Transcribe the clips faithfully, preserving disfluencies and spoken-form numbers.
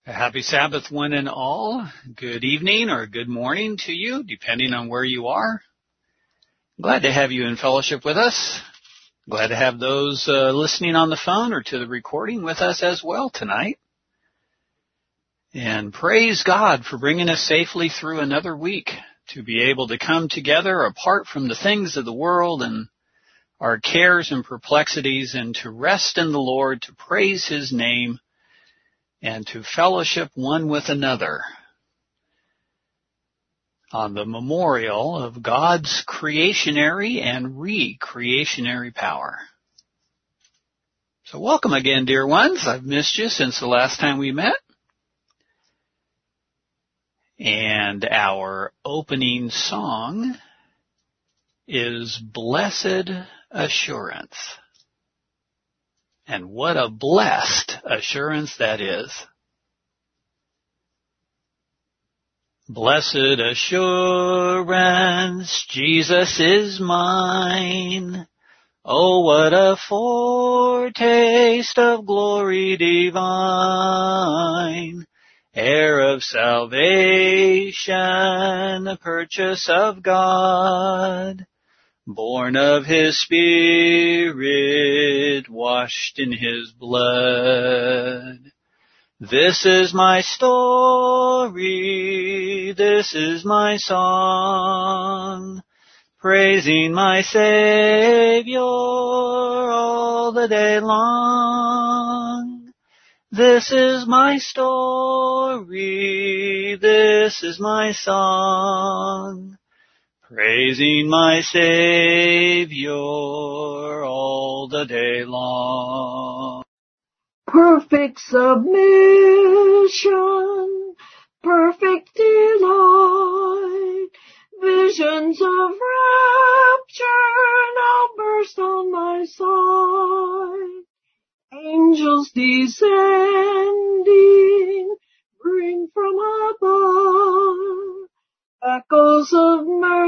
Happy Sabbath, one and all. Good evening or good morning to you, depending on where you are. Glad to have you in fellowship with us. Glad to have those uh, listening on the phone or to the recording with us as well tonight. And praise God for bringing us safely through another week to be able to come together apart from the things of the world and our cares and perplexities and to rest in the Lord, to praise His name, and to fellowship one with another on the memorial of God's creationary and recreationary power. So welcome again, dear ones. I've missed you since the last time we met. And our opening song is Blessed Assurance. And what a blessed assurance that is. Blessed assurance, Jesus is mine. Oh, what a foretaste of glory divine. Heir of salvation, the purchase of God. Born of His Spirit, washed in His blood. This is my story, this is my song, praising my Savior all the day long. This is my story, this is my song, praising my Savior all the day long. Perfect submission, perfect delight, visions of rapture now burst on my sight. Angels descending, bring from above echoes of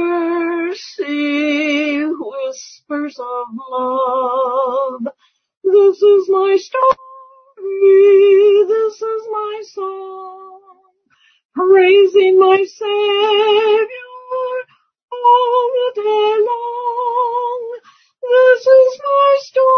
mercy, whispers of love. This is my story, this is my song, praising my Savior all the day long. This is my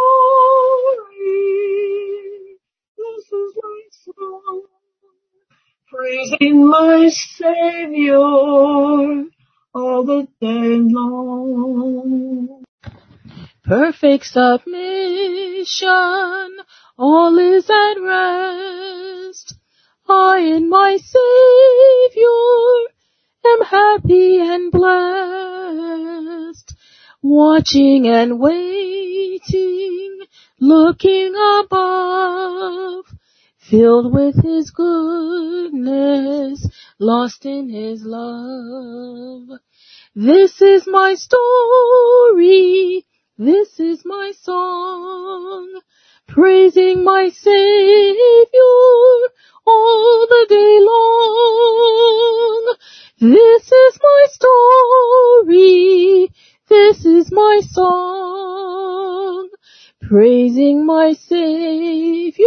story, this is my song, praising my Savior all the day long. Perfect submission, all is at rest. I in my Savior am happy and blessed, watching and waiting, looking above, filled with His goodness, lost in His love. This is my story, this is my song, praising my Savior all the day long. This is my story, this is my song, praising my Savior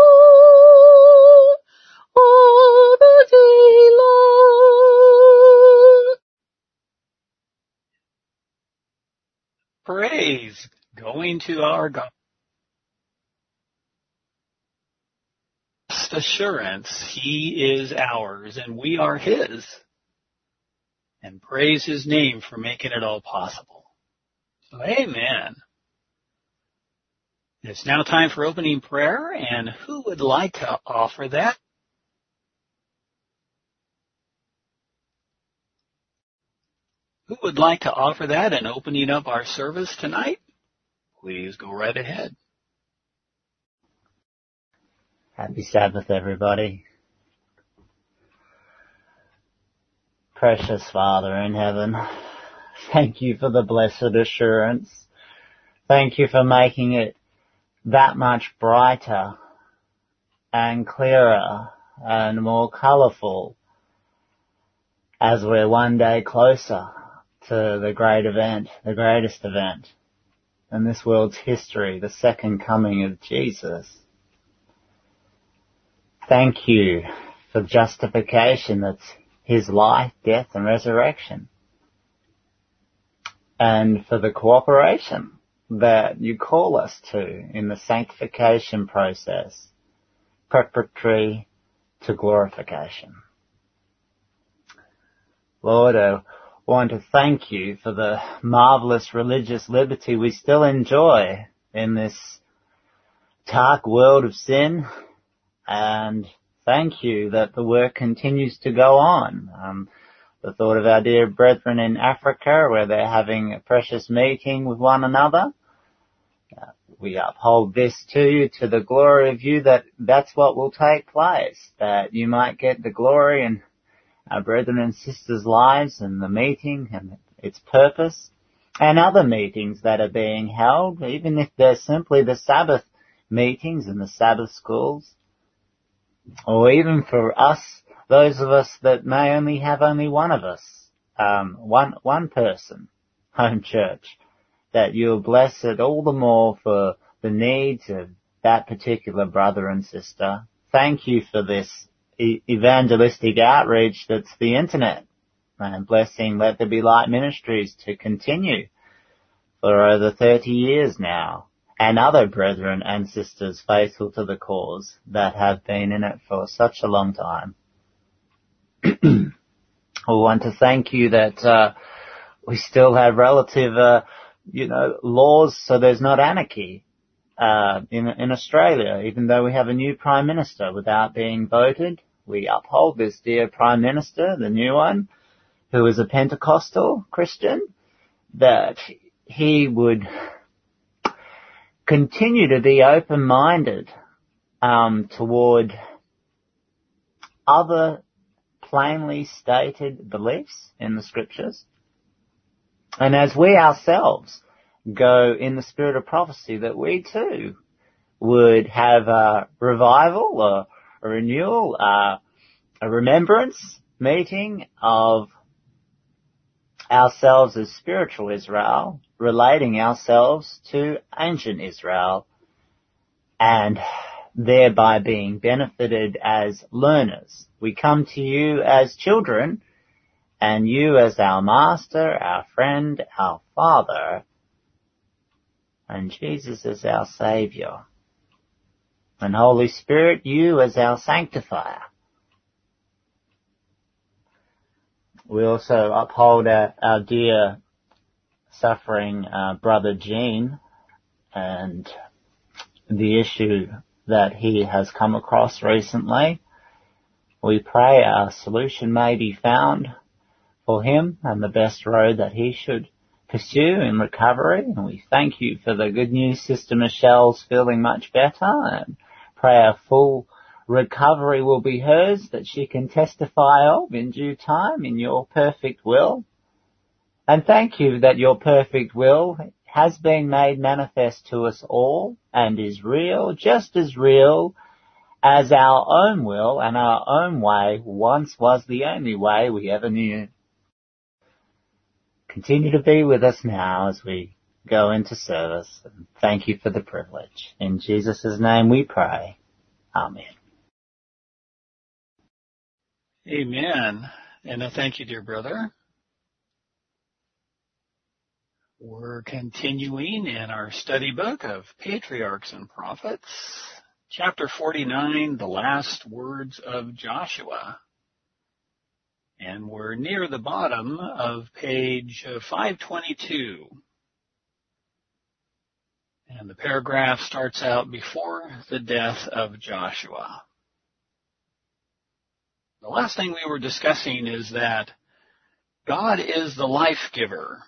all the day long. Praise going to our God. Assurance, He is ours and we are His. And praise His name for making it all possible. So amen. It's now time for opening prayer, and who would like to offer that? Who would like to offer that in opening up our service tonight? Please go right ahead. Happy Sabbath, everybody. Precious Father in heaven, thank you for the blessed assurance. Thank you for making it that much brighter and clearer and more colourful as we're one day closer to the great event, the greatest event in this world's history, the second coming of Jesus. thank you for justification that's his life, death and resurrection. And for the cooperation that you call us to in the sanctification process, preparatory to glorification. Lord, I want to thank you for the marvelous religious liberty we still enjoy in this dark world of sin, and thank you that the work continues to go on. Um, the thought of our dear brethren in Africa, where they're having a precious meeting with one another. Uh, we uphold this to you, to the glory of you, that that's what will take place, that you might get the glory in our brethren and sisters' lives and the meeting and its purpose, and other meetings that are being held, even if they're simply the Sabbath meetings in the Sabbath schools, or even for us, those of us that may only have only one of us, um, one one person, home church, that you'll bless it all the more for the needs of that particular brother and sister. Thank you for this e- evangelistic outreach that's the internet, and blessing Let There Be Light Ministries to continue for over thirty years now, and other brethren and sisters faithful to the cause that have been in it for such a long time. We want to thank you that uh, we still have relative, uh, you know, laws, so there's not anarchy uh, in in Australia, even though we have a new Prime Minister without being voted. We uphold this dear Prime Minister, the new one, who is a Pentecostal Christian, that he would continue to be open-minded um, toward other plainly stated beliefs in the Scriptures. And as we ourselves go in the spirit of prophecy, that we too would have a revival or a renewal, uh, a remembrance meeting of ourselves as spiritual Israel, relating ourselves to ancient Israel, and thereby being benefited as learners. We come to you as children, and you as our master, our friend, our father, and Jesus as our Saviour. And Holy Spirit, you as our sanctifier. We also uphold our, our dear suffering uh, brother Gene and the issue that he has come across recently. We pray our solution may be found for him and the best road that he should pursue in recovery. And we thank you for the good news Sister Michelle's feeling much better, and pray a full recovery will be hers, that she can testify of in due time in your perfect will. And thank you that your perfect will has been made manifest to us all and is real, just as real as our own will and our own way once was the only way we ever knew. Continue to be with us now as we go into service. And thank you for the privilege. In Jesus' name we pray. Amen. Amen. And I thank you, dear brother. We're continuing in our study book of Patriarchs and Prophets, chapter forty-nine, the last words of Joshua. And we're near the bottom of page five twenty-two. And the paragraph starts out, before the death of Joshua. The last thing we were discussing is that God is the life giver.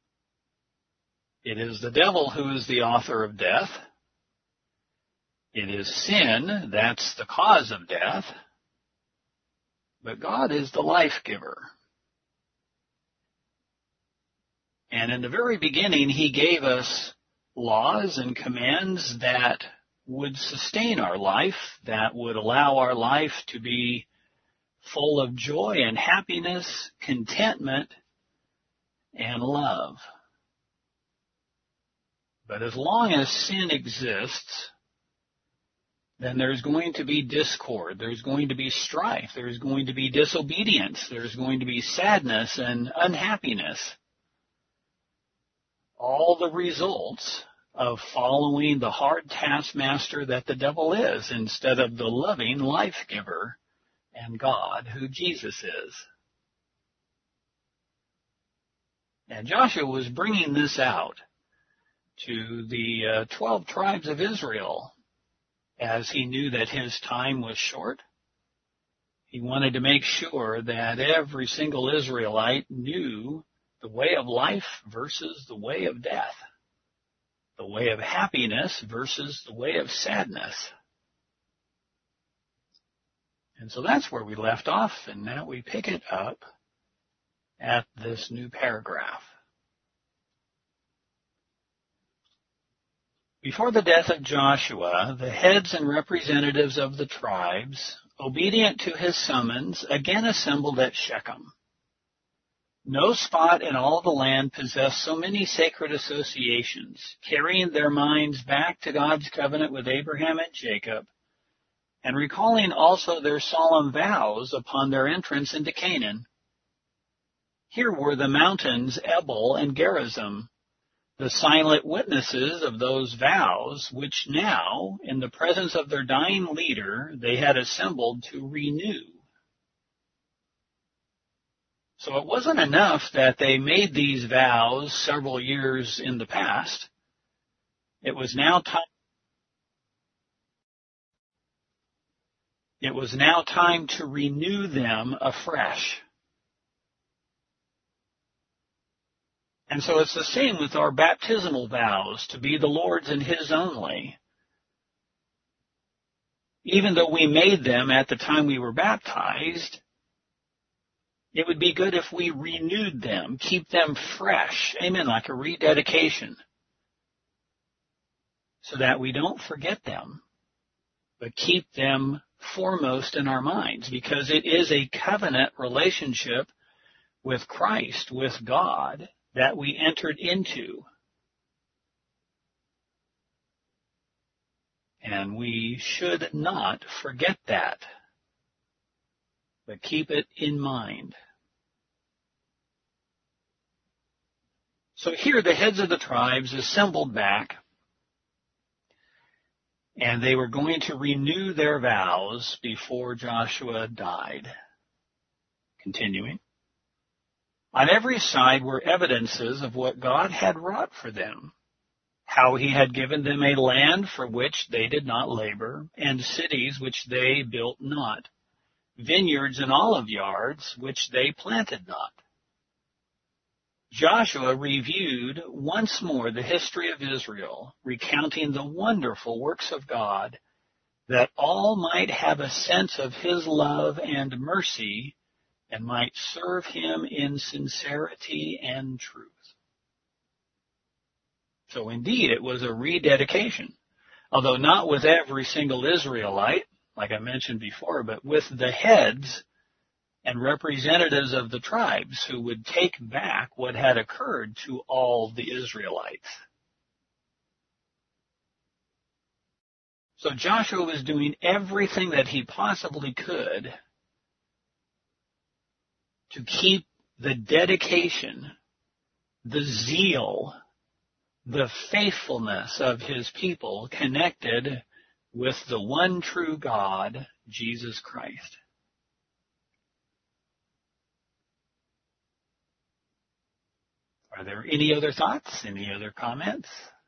It is the devil who is the author of death. It is sin that's the cause of death. But God is the life giver. And in the very beginning, he gave us laws and commands that would sustain our life, that would allow our life to be full of joy and happiness, contentment, and love. But as long as sin exists, then there's going to be discord, there's going to be strife, there's going to be disobedience, there's going to be sadness and unhappiness. All the results of following the hard taskmaster that the devil is instead of the loving life giver and God who Jesus is. And Joshua was bringing this out to the uh, twelve tribes of Israel as he knew that his time was short. He wanted to make sure that every single Israelite knew the way of life versus the way of death, the way of happiness versus the way of sadness. And so that's where we left off, and now we pick it up at this new paragraph. Before the death of Joshua, the heads and representatives of the tribes, obedient to his summons, again assembled at Shechem. No spot in all the land possessed so many sacred associations, carrying their minds back to God's covenant with Abraham and Jacob, and recalling also their solemn vows upon their entrance into Canaan. Here were the mountains Ebal and Gerizim, the silent witnesses of those vows which now, in the presence of their dying leader, they had assembled to renew. So it wasn't enough that they made these vows several years in the past. It was now time It was now time to renew them afresh. And so it's the same with our baptismal vows, to be the Lord's and His only. Even though we made them at the time we were baptized, it would be good if we renewed them, keep them fresh. Amen, like a rededication. So that we don't forget them, but keep them foremost in our minds, because it is a covenant relationship with Christ, with God, that we entered into. And we should not forget that, but keep it in mind. So here the heads of the tribes assembled back, and they were going to renew their vows before Joshua died. Continuing. On every side were evidences of what God had wrought for them, how He had given them a land for which they did not labor, and cities which they built not, vineyards and olive yards which they planted not. Joshua reviewed once more the history of Israel, recounting the wonderful works of God, that all might have a sense of His love and mercy, and might serve Him in sincerity and truth. So indeed, it was a rededication, although not with every single Israelite, like I mentioned before, but with the heads and representatives of the tribes who would take back what had occurred to all the Israelites. So Joshua was doing everything that he possibly could to keep the dedication, the zeal, the faithfulness of his people connected with the one true God, Jesus Christ. Are there any other thoughts? Any other comments?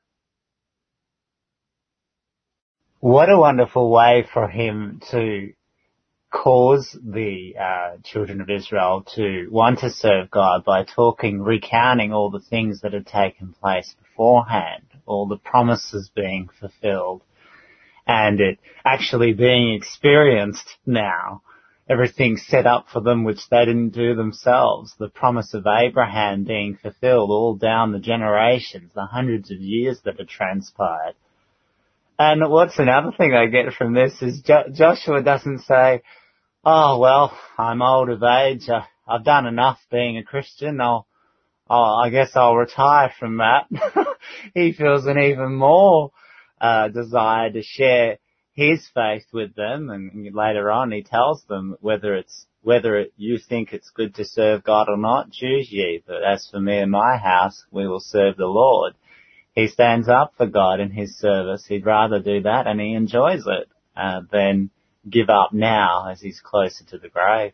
What a wonderful way for him to cause the uh, children of Israel to want to serve God by talking, recounting all the things that had taken place beforehand, all the promises being fulfilled, and it actually being experienced now. Everything set up for them which they didn't do themselves. The promise of Abraham being fulfilled all down the generations, the hundreds of years that had transpired. And what's another thing I get from this is jo- Joshua doesn't say, oh, well, I'm old of age. I, I've done enough being a Christian. I'll, I'll, I guess I'll retire from that. He feels an even more uh, desire to share his faith with them, and later on he tells them whether it's whether it, you think it's good to serve God or not, choose ye. But as for me and my house, we will serve the Lord. He stands up for God in his service. He'd rather do that, and he enjoys it, uh, than give up now as he's closer to the grave.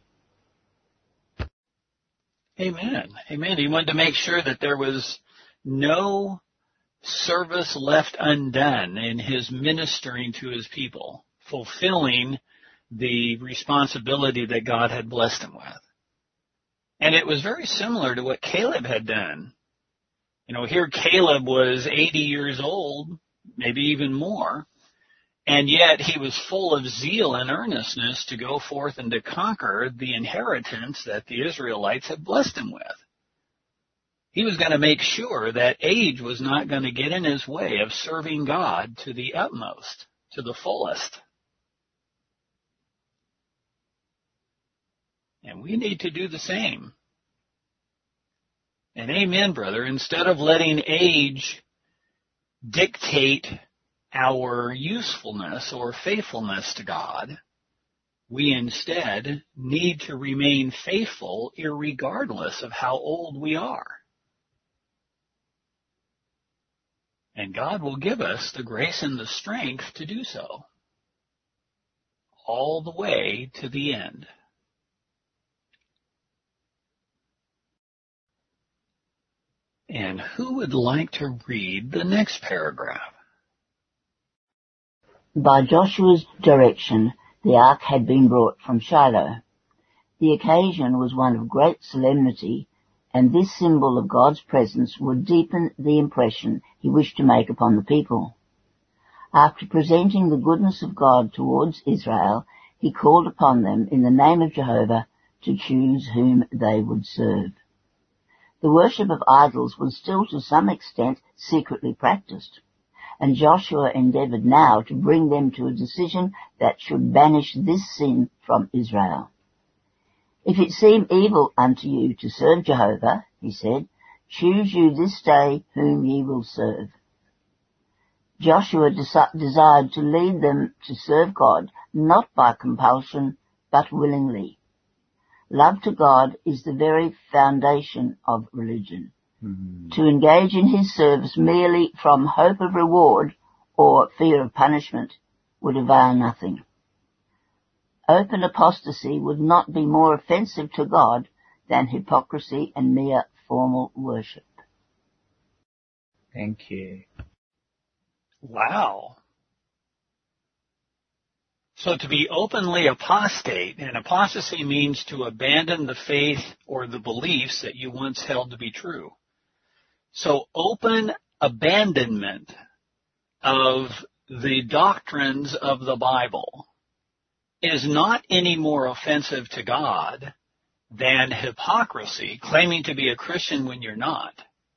Amen. Amen. He wanted to make sure that there was no service left undone in his ministering to his people, fulfilling the responsibility that God had blessed him with. And it was very similar to what Caleb had done. You know, here Caleb was eighty years old, maybe even more, and yet he was full of zeal and earnestness to go forth and to conquer the inheritance that the Israelites had blessed him with. He was going to make sure that age was not going to get in his way of serving God to the utmost, to the fullest. And we need to do the same. And amen, brother, instead of letting age dictate our usefulness or faithfulness to God, we instead need to remain faithful irregardless of how old we are. And God will give us the grace and the strength to do so, all the way to the end. And who would like to read the next paragraph? By Joshua's direction, the ark had been brought from Shiloh. The occasion was one of great solemnity, and this symbol of God's presence would deepen the impression he wished to make upon the people. After presenting the goodness of God towards Israel, he called upon them in the name of Jehovah to choose whom they would serve. The worship of idols was still to some extent secretly practiced, and Joshua endeavoured now to bring them to a decision that should banish this sin from Israel. If it seem evil unto you to serve Jehovah, he said, choose you this day whom ye will serve. Joshua desi- desired to lead them to serve God, not by compulsion, but willingly. Love to God is the very foundation of religion. Mm-hmm. To engage in his service merely from hope of reward or fear of punishment would avail nothing. Open apostasy would not be more offensive to God than hypocrisy and mere formal worship. Thank you. Wow. So to be openly apostate, and apostasy means to abandon the faith or the beliefs that you once held to be true. So open abandonment of the doctrines of the Bible is not any more offensive to God than hypocrisy, claiming to be a Christian when you're not,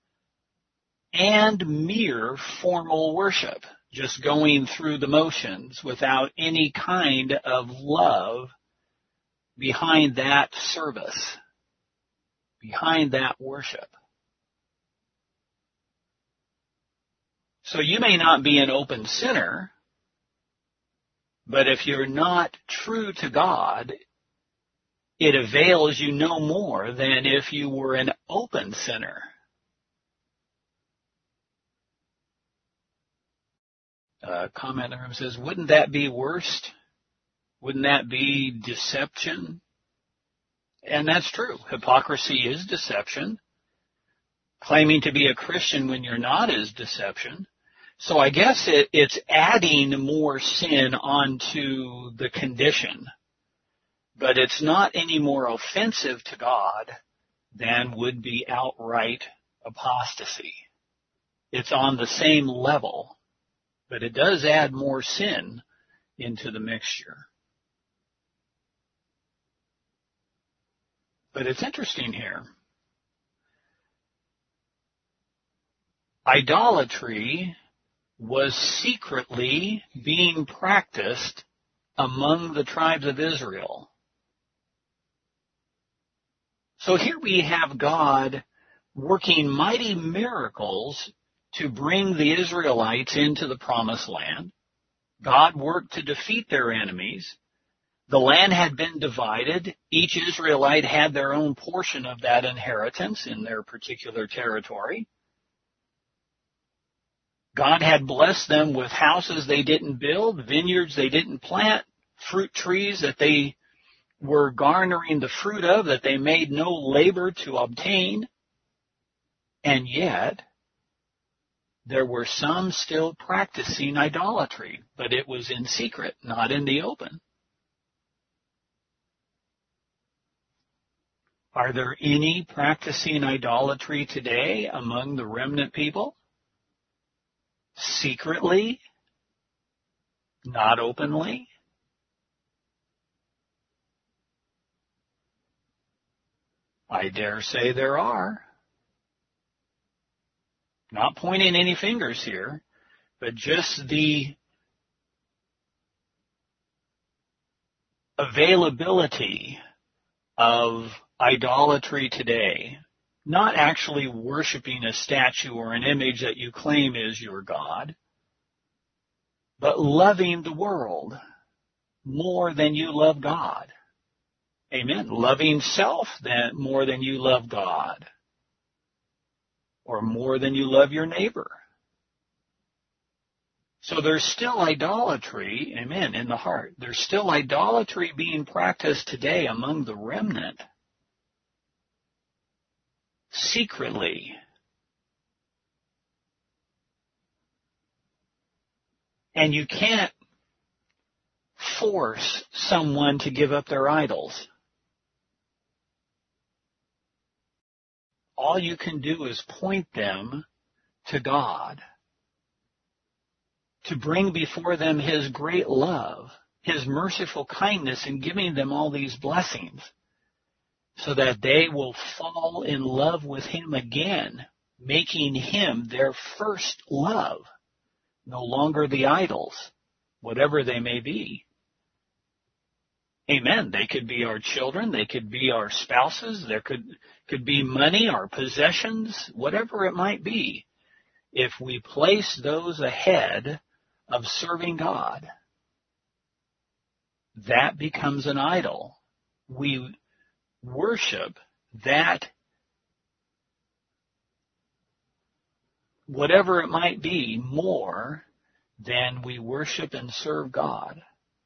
and mere formal worship, just going through the motions without any kind of love behind that service, behind that worship. So you may not be an open sinner, but if you're not true to God, it avails you no more than if you were an open sinner. Uh, comment room says, wouldn't that be worst? Wouldn't that be deception? And that's true. Hypocrisy is deception. Claiming to be a Christian when you're not is deception. So I guess it, it's adding more sin onto the condition. But it's not any more offensive to God than would be outright apostasy. It's on the same level. But it does add more sin into the mixture. But it's interesting here. Idolatry was secretly being practiced among the tribes of Israel. So here we have God working mighty miracles to bring the Israelites into the promised land. God worked to defeat their enemies. The land had been divided. Each Israelite had their own portion of that inheritance in their particular territory. God had blessed them with houses they didn't build, vineyards they didn't plant, fruit trees that they were garnering the fruit of, that they made no labor to obtain. And yet, there were some still practicing idolatry, but it was in secret, not in the open. Are there any practicing idolatry today among the remnant people? Secretly? Not openly? I dare say there are. Not pointing any fingers here, but just the availability of idolatry today, not actually worshiping a statue or an image that you claim is your God, but loving the world more than you love God. Amen. Loving self than, more than you love God, or more than you love your neighbor. So there's still idolatry, amen, in the heart. There's still idolatry being practiced today among the remnant. Secretly. And you can't force someone to give up their idols. All you can do is point them to God, to bring before them His great love, His merciful kindness in giving them all these blessings, so that they will fall in love with Him again, making Him their first love, no longer the idols, whatever they may be. Amen. They could be our children. They could be our spouses. There could, could be money, our possessions, whatever it might be. If we place those ahead of serving God, that becomes an idol. We worship that, whatever it might be, more than we worship and serve God.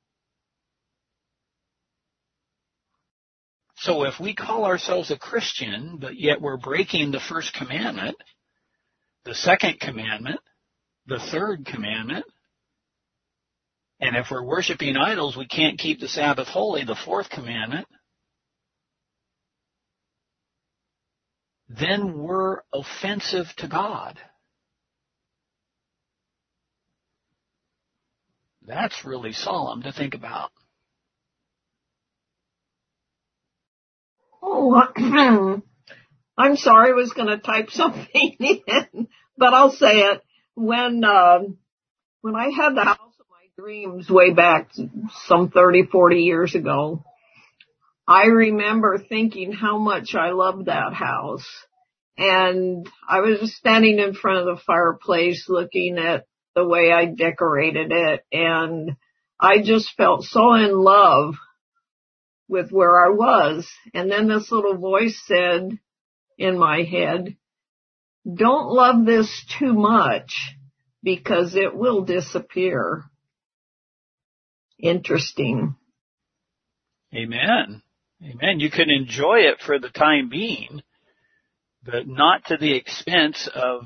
So if we call ourselves a Christian, but yet we're breaking the first commandment, the second commandment, the third commandment, and if we're worshiping idols, we can't keep the Sabbath holy, the fourth commandment, then we're offensive to God. That's really solemn to think about. Oh, I'm sorry, I was going to type something in, but I'll say it. When uh, when I had the house of my dreams way back some thirty, forty years ago, I remember thinking how much I loved that house. And I was just standing in front of the fireplace looking at the way I decorated it, and I just felt so in love with where I was. And then this little voice said in my head, don't love this too much because it will disappear. Interesting. Amen. Amen. You can enjoy it for the time being, but not to the expense of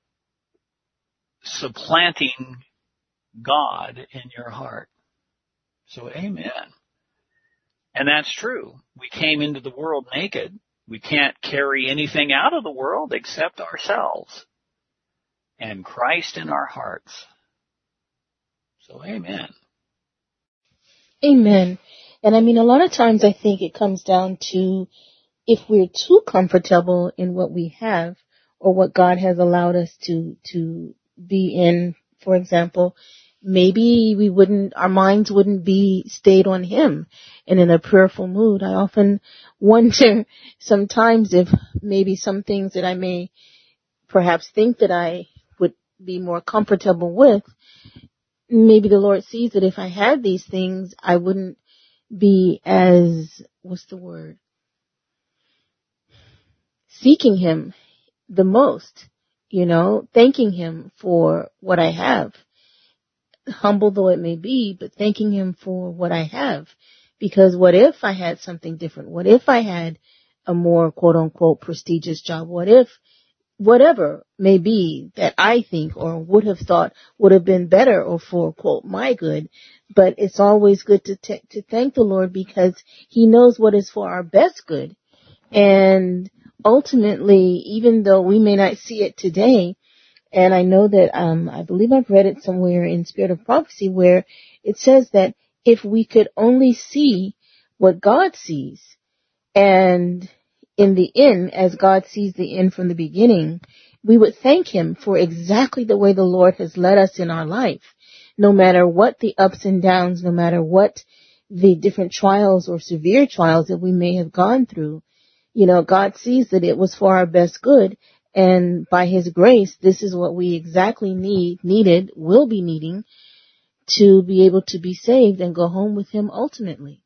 supplanting God in your heart. So amen. And that's true. We came into the world naked. We can't carry anything out of the world except ourselves and Christ in our hearts. So amen. Amen. And I mean, a lot of times I think it comes down to if we're too comfortable in what we have or what God has allowed us to, to be in, for example, maybe we wouldn't, our minds wouldn't be stayed on Him and in a prayerful mood. I often wonder sometimes if maybe some things that I may perhaps think that I would be more comfortable with maybe the Lord sees that if I had these things, I wouldn't be as, what's the word? Seeking him the most, you know, thanking him for what I have, humble though it may be, but thanking him for what I have. Because what if I had something different? What if I had a more quote unquote prestigious job? What if whatever may be that I think or would have thought would have been better or for quote my good? But it's always good to t- to thank the Lord because he knows what is for our best good. And ultimately, even though we may not see it today, and I know that, um, I believe I've read it somewhere in Spirit of Prophecy where it says that if we could only see what God sees, and in the end, as God sees the end from the beginning, we would thank him for exactly the way the Lord has led us in our life. No matter what the ups and downs, no matter what the different trials or severe trials that we may have gone through, you know, God sees that it was for our best good. And by his grace, this is what we exactly need, needed, will be needing to be able to be saved and go home with him ultimately.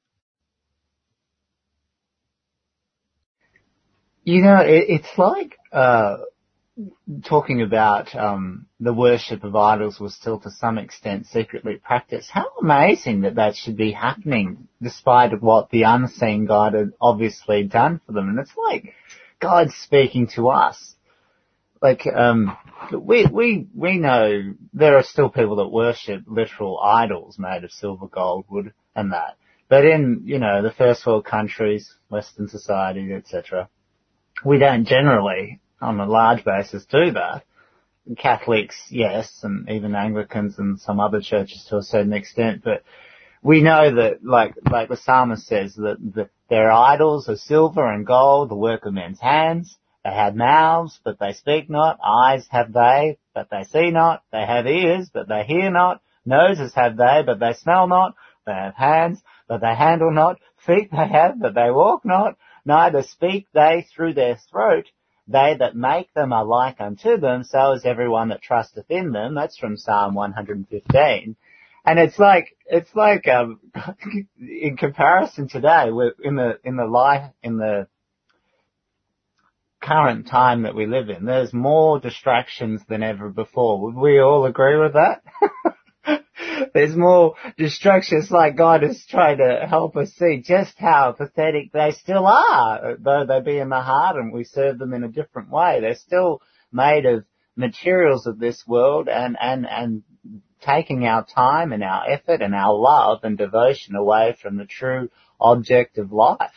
You know, it, it's like, uh, talking about, um, the worship of idols was still to some extent secretly practiced. How amazing that that should be happening despite what the unseen God had obviously done for them. And it's like God speaking to us. Like, um, we, we, we know there are still people that worship literal idols made of silver, gold, wood, and that. But in, you know, the first world countries, Western society, et cetera, we don't generally, on a large basis, do that. Catholics, yes, and even Anglicans and some other churches to a certain extent, but we know that, like, like the psalmist says, that the, their idols are silver and gold, the work of men's hands. They have mouths, but they speak not. Eyes have they, but they see not. They have ears, but they hear not. Noses have they, but they smell not. They have hands, but they handle not. Feet they have, but they walk not. Neither speak they through their throat. They that make them are like unto them, so is everyone that trusteth in them. That's from Psalm one hundred fifteen. And it's like, it's like, um, in comparison today, we're in the, in the life, in the current time that we live in, there's more distractions than ever before. Would we all agree with that? There's more distractions, like God is trying to help us see just how pathetic they still are, though they be in the heart and we serve them in a different way. They're still made of materials of this world and, and, and taking our time and our effort and our love and devotion away from the true object of life.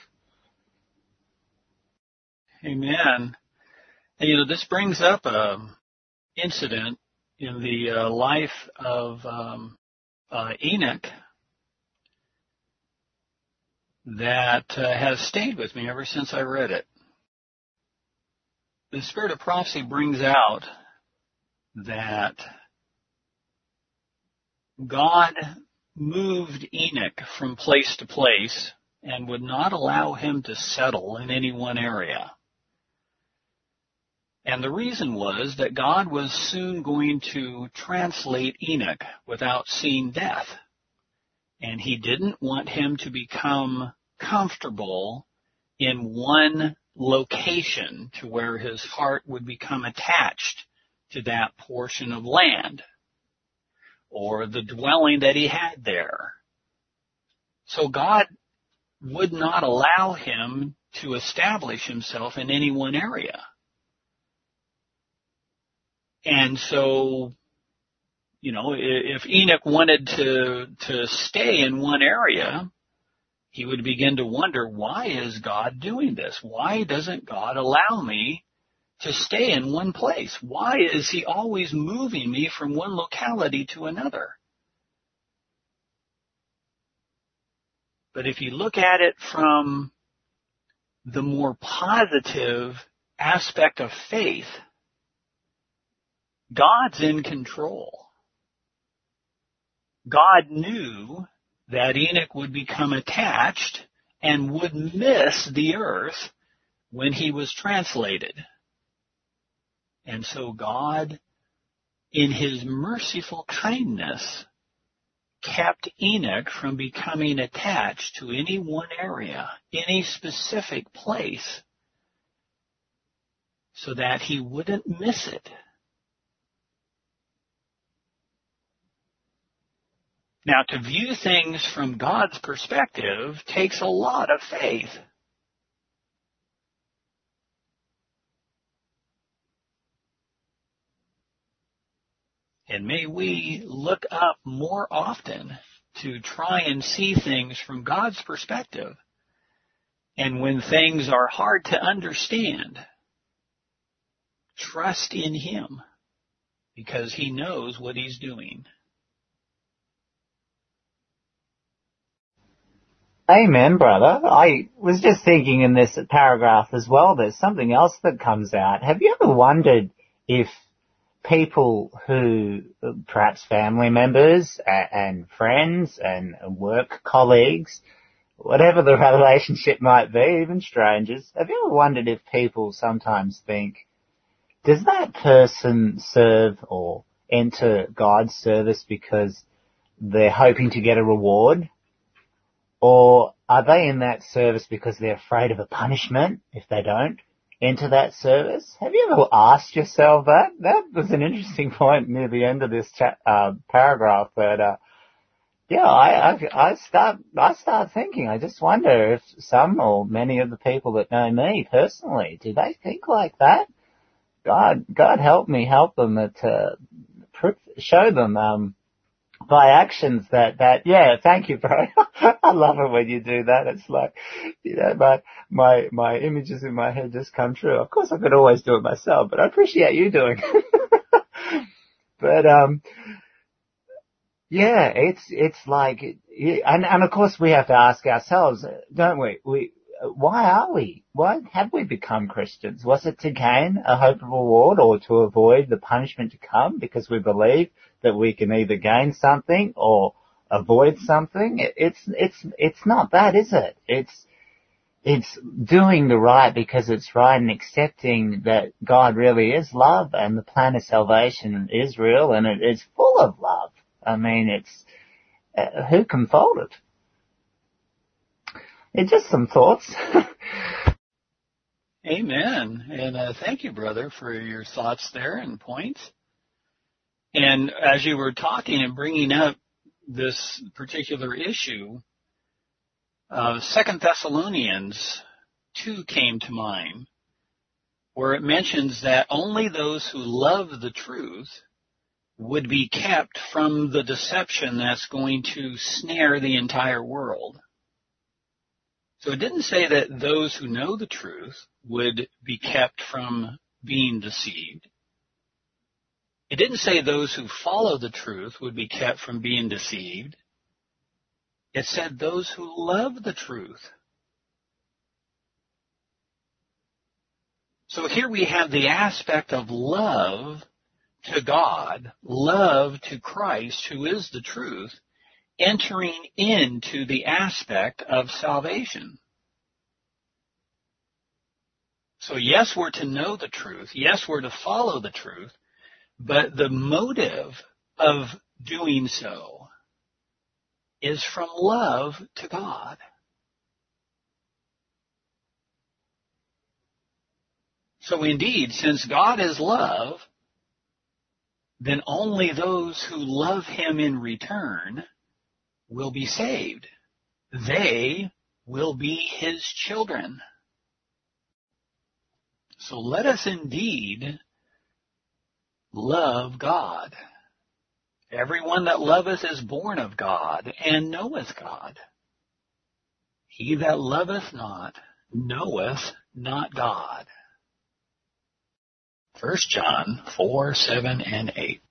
Amen. And, you know, this brings up an incident in the uh, life of um, uh, Enoch that uh, has stayed with me ever since I read it. The Spirit of Prophecy brings out that God moved Enoch from place to place and would not allow him to settle in any one area. And the reason was that God was soon going to translate Enoch without seeing death. And he didn't want him to become comfortable in one location to where his heart would become attached to that portion of land or the dwelling that he had there. So God would not allow him to establish himself in any one area. And so, you know, if Enoch wanted to to stay in one area, he would begin to wonder, why is God doing this? Why doesn't God allow me to stay in one place? Why is he always moving me from one locality to another? But if you look at it from the more positive aspect of faith, God's in control. God knew that Enoch would become attached and would miss the earth when he was translated. And so God, in his merciful kindness, kept Enoch from becoming attached to any one area, any specific place, so that he wouldn't miss it. Now, to view things from God's perspective takes a lot of faith. And may we look up more often to try and see things from God's perspective. And when things are hard to understand, trust in Him, because He knows what He's doing. Amen, brother. I was just thinking in this paragraph as well, there's something else that comes out. Have you ever wondered if people who, perhaps family members and friends and work colleagues, whatever the relationship might be, even strangers, have you ever wondered if people sometimes think, does that person serve or enter God's service because they're hoping to get a reward? Or are they in that service because they're afraid of a punishment if they don't enter that service? Have you ever asked yourself that? That was an interesting point near the end of this chat, uh, paragraph. But uh, yeah, I, I I start I start thinking. I just wonder if some or many of the people that know me personally, do they think like that? God, God help me, help them to show them. Um, by actions that, that, yeah, thank you, bro. I love it when you do that. It's like, you know, my, my, my images in my head just come true. Of course I could always do it myself, but I appreciate you doing it. But, um, yeah, it's, it's like, and, and of course we have to ask ourselves, don't we? We, why are we? Why have we become Christians? Was it to gain a hope of reward or to avoid the punishment to come because we believe that we can either gain something or avoid something? It's, it's, it's not that, is it? It's, it's doing the right because it's right and accepting that God really is love and the plan of salvation is real and it is full of love. I mean, it's, uh, who can fault it? It's just some thoughts. Amen. And uh, thank you, brother, for your thoughts there and points. And as you were talking and bringing up this particular issue, uh, Second Thessalonians two came to mind, where it mentions that only those who love the truth would be kept from the deception that's going to snare the entire world. So it didn't say that those who know the truth would be kept from being deceived. It didn't say those who follow the truth would be kept from being deceived. It said those who love the truth. So here we have the aspect of love to God, love to Christ, who is the truth, entering into the aspect of salvation. So yes, we're to know the truth. Yes, we're to follow the truth. But the motive of doing so is from love to God. So indeed, since God is love, then only those who love Him in return will be saved. They will be His children. So let us indeed love God. Everyone that loveth is born of God and knoweth God. He that loveth not knoweth not God. First John four, seven, and eight.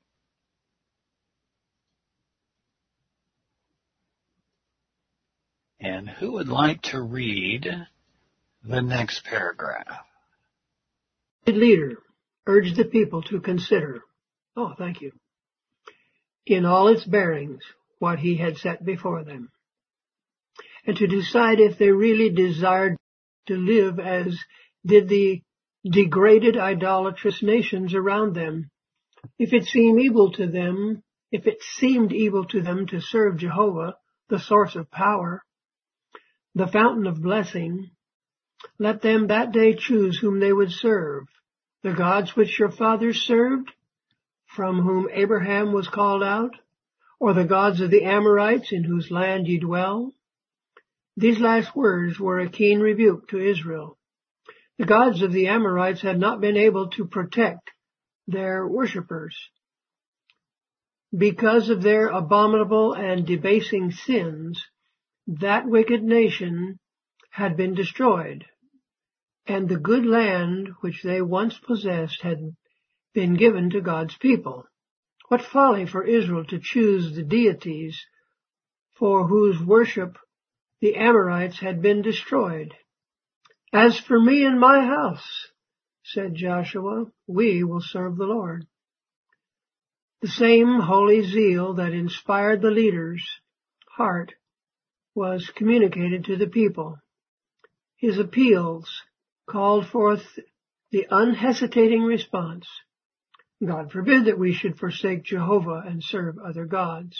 And who would like to read the next paragraph? The leader urged the people to consider, oh, thank you, in all its bearings what he had set before them, and to decide if they really desired to live as did the degraded idolatrous nations around them, if it seemed evil to them if it seemed evil to them to serve Jehovah, the source of power, the fountain of blessing, let them that day choose whom they would serve, the gods which your fathers served, from whom Abraham was called out, or the gods of the Amorites in whose land ye dwell. These last words were a keen rebuke to Israel. The gods of the Amorites had not been able to protect their worshippers. Because of their abominable and debasing sins, that wicked nation had been destroyed, and the good land which they once possessed had been given to God's people. What folly for Israel to choose the deities for whose worship the Amorites had been destroyed. As for me and my house, said Joshua, we will serve the Lord. The same holy zeal that inspired the leader's heart was communicated to the people. His appeals called forth the unhesitating response, God forbid that we should forsake Jehovah and serve other gods.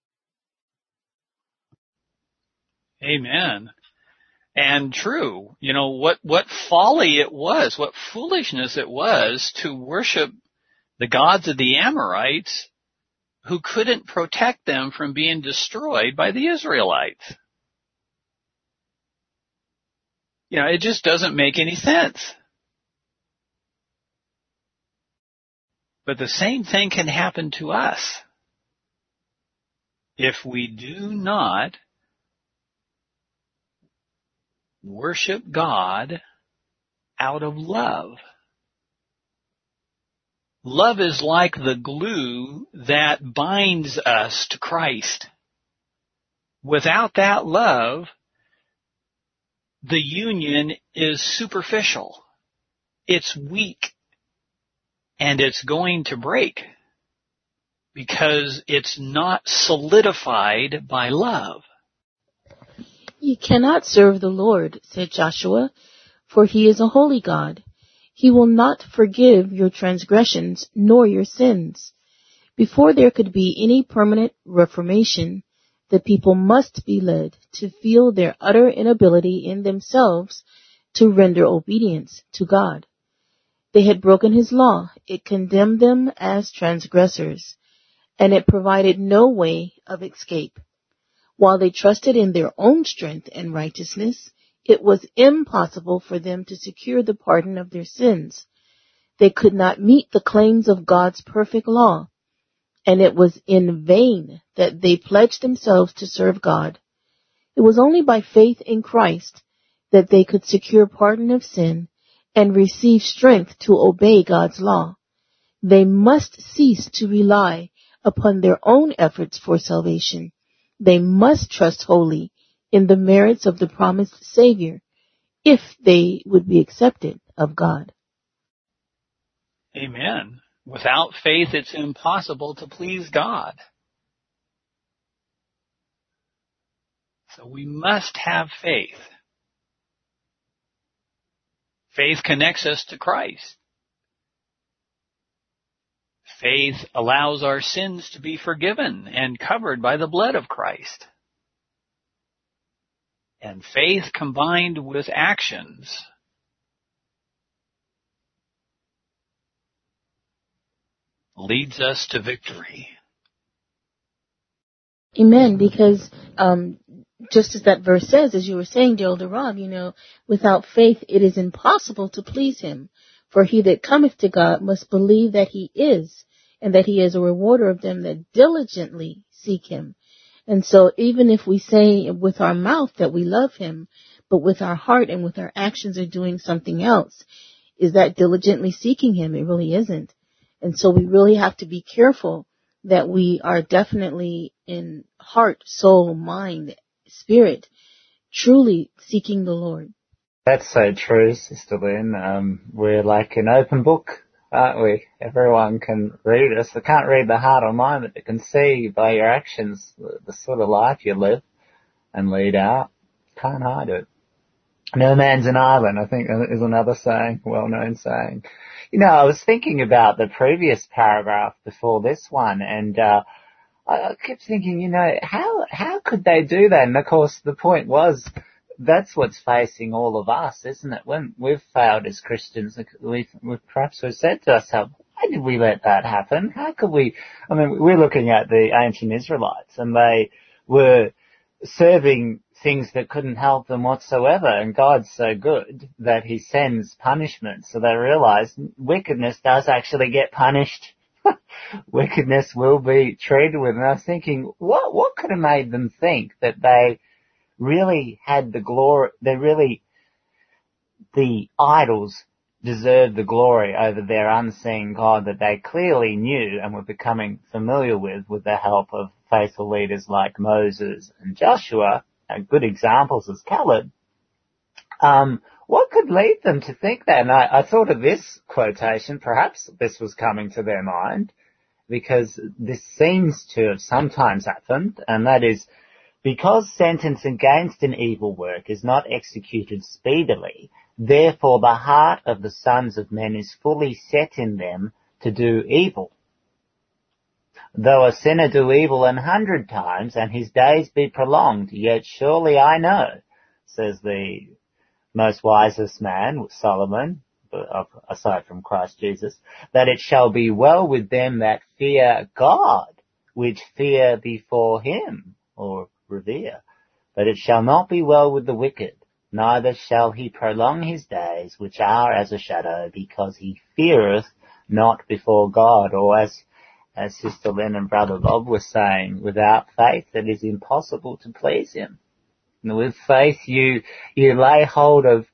Amen. And true. You know, what, what folly it was, what foolishness it was to worship the gods of the Amorites who couldn't protect them from being destroyed by the Israelites. You know, it just doesn't make any sense. But the same thing can happen to us if we do not worship God out of love. Love is like the glue that binds us to Christ. Without that love, the union is superficial. It's weak. And it's going to break because it's not solidified by love. You cannot serve the Lord, said Joshua, for he is a holy God. He will not forgive your transgressions nor your sins. Before there could be any permanent reformation, the people must be led to feel their utter inability in themselves to render obedience to God. They had broken his law. It condemned them as transgressors, and it provided no way of escape. While they trusted in their own strength and righteousness, it was impossible for them to secure the pardon of their sins. They could not meet the claims of God's perfect law, and it was in vain that they pledged themselves to serve God. It was only by faith in Christ that they could secure pardon of sin and receive strength to obey God's law. They must cease to rely upon their own efforts for salvation. They must trust wholly in the merits of the promised Savior if they would be accepted of God. Amen. Without faith, it's impossible to please God. So we must have faith. Faith connects us to Christ. Faith allows our sins to be forgiven and covered by the blood of Christ. And faith combined with actions leads us to victory. Amen, because um, just as that verse says, as you were saying, dear Elder Rob, you know, without faith it is impossible to please him. For he that cometh to God must believe that he is, and that he is a rewarder of them that diligently seek him. And so even if we say with our mouth that we love him, but with our heart and with our actions are doing something else, is that diligently seeking him? It really isn't. And so we really have to be careful that we are definitely in heart, soul, mind, spirit, truly seeking the Lord. That's so true, Sister Lynn. Um, we're like an open book, aren't we? Everyone can read us. They can't read the heart or mind, but they can see by your actions the, the sort of life you live and lead out. Can't hide it. No man's an island, I think is another saying, well-known saying. You know, I was thinking about the previous paragraph before this one, and uh, I, I kept thinking, you know, how how could they do that? And of course, the point was, that's what's facing all of us, isn't it? When we've failed as Christians, we've, we've perhaps we've said to ourselves, why did we let that happen? How could we? I mean, we're looking at the ancient Israelites, and they were serving things that couldn't help them whatsoever, and God's so good that he sends punishment, so they realize wickedness does actually get punished. Wickedness will be treated with. And I was thinking, what what could have made them think that they really had the glory, they really, the idols deserved the glory over their unseen God that they clearly knew and were becoming familiar with, with the help of faithful leaders like Moses and Joshua, and good examples as Caleb. Um, what could lead them to think that? And I, I thought of this quotation, perhaps this was coming to their mind, because this seems to have sometimes happened, and that is, because sentence against an evil work is not executed speedily, therefore the heart of the sons of men is fully set in them to do evil. Though a sinner do evil an hundred times, and his days be prolonged, yet surely I know, says the most wisest man, Solomon, aside from Christ Jesus, that it shall be well with them that fear God, which fear before him, or revere. But it shall not be well with the wicked, neither shall he prolong his days, which are as a shadow, because he feareth not before God. Or as, as Sister Lynn and Brother Bob were saying, without faith it is impossible to please him. And with faith you, you lay hold of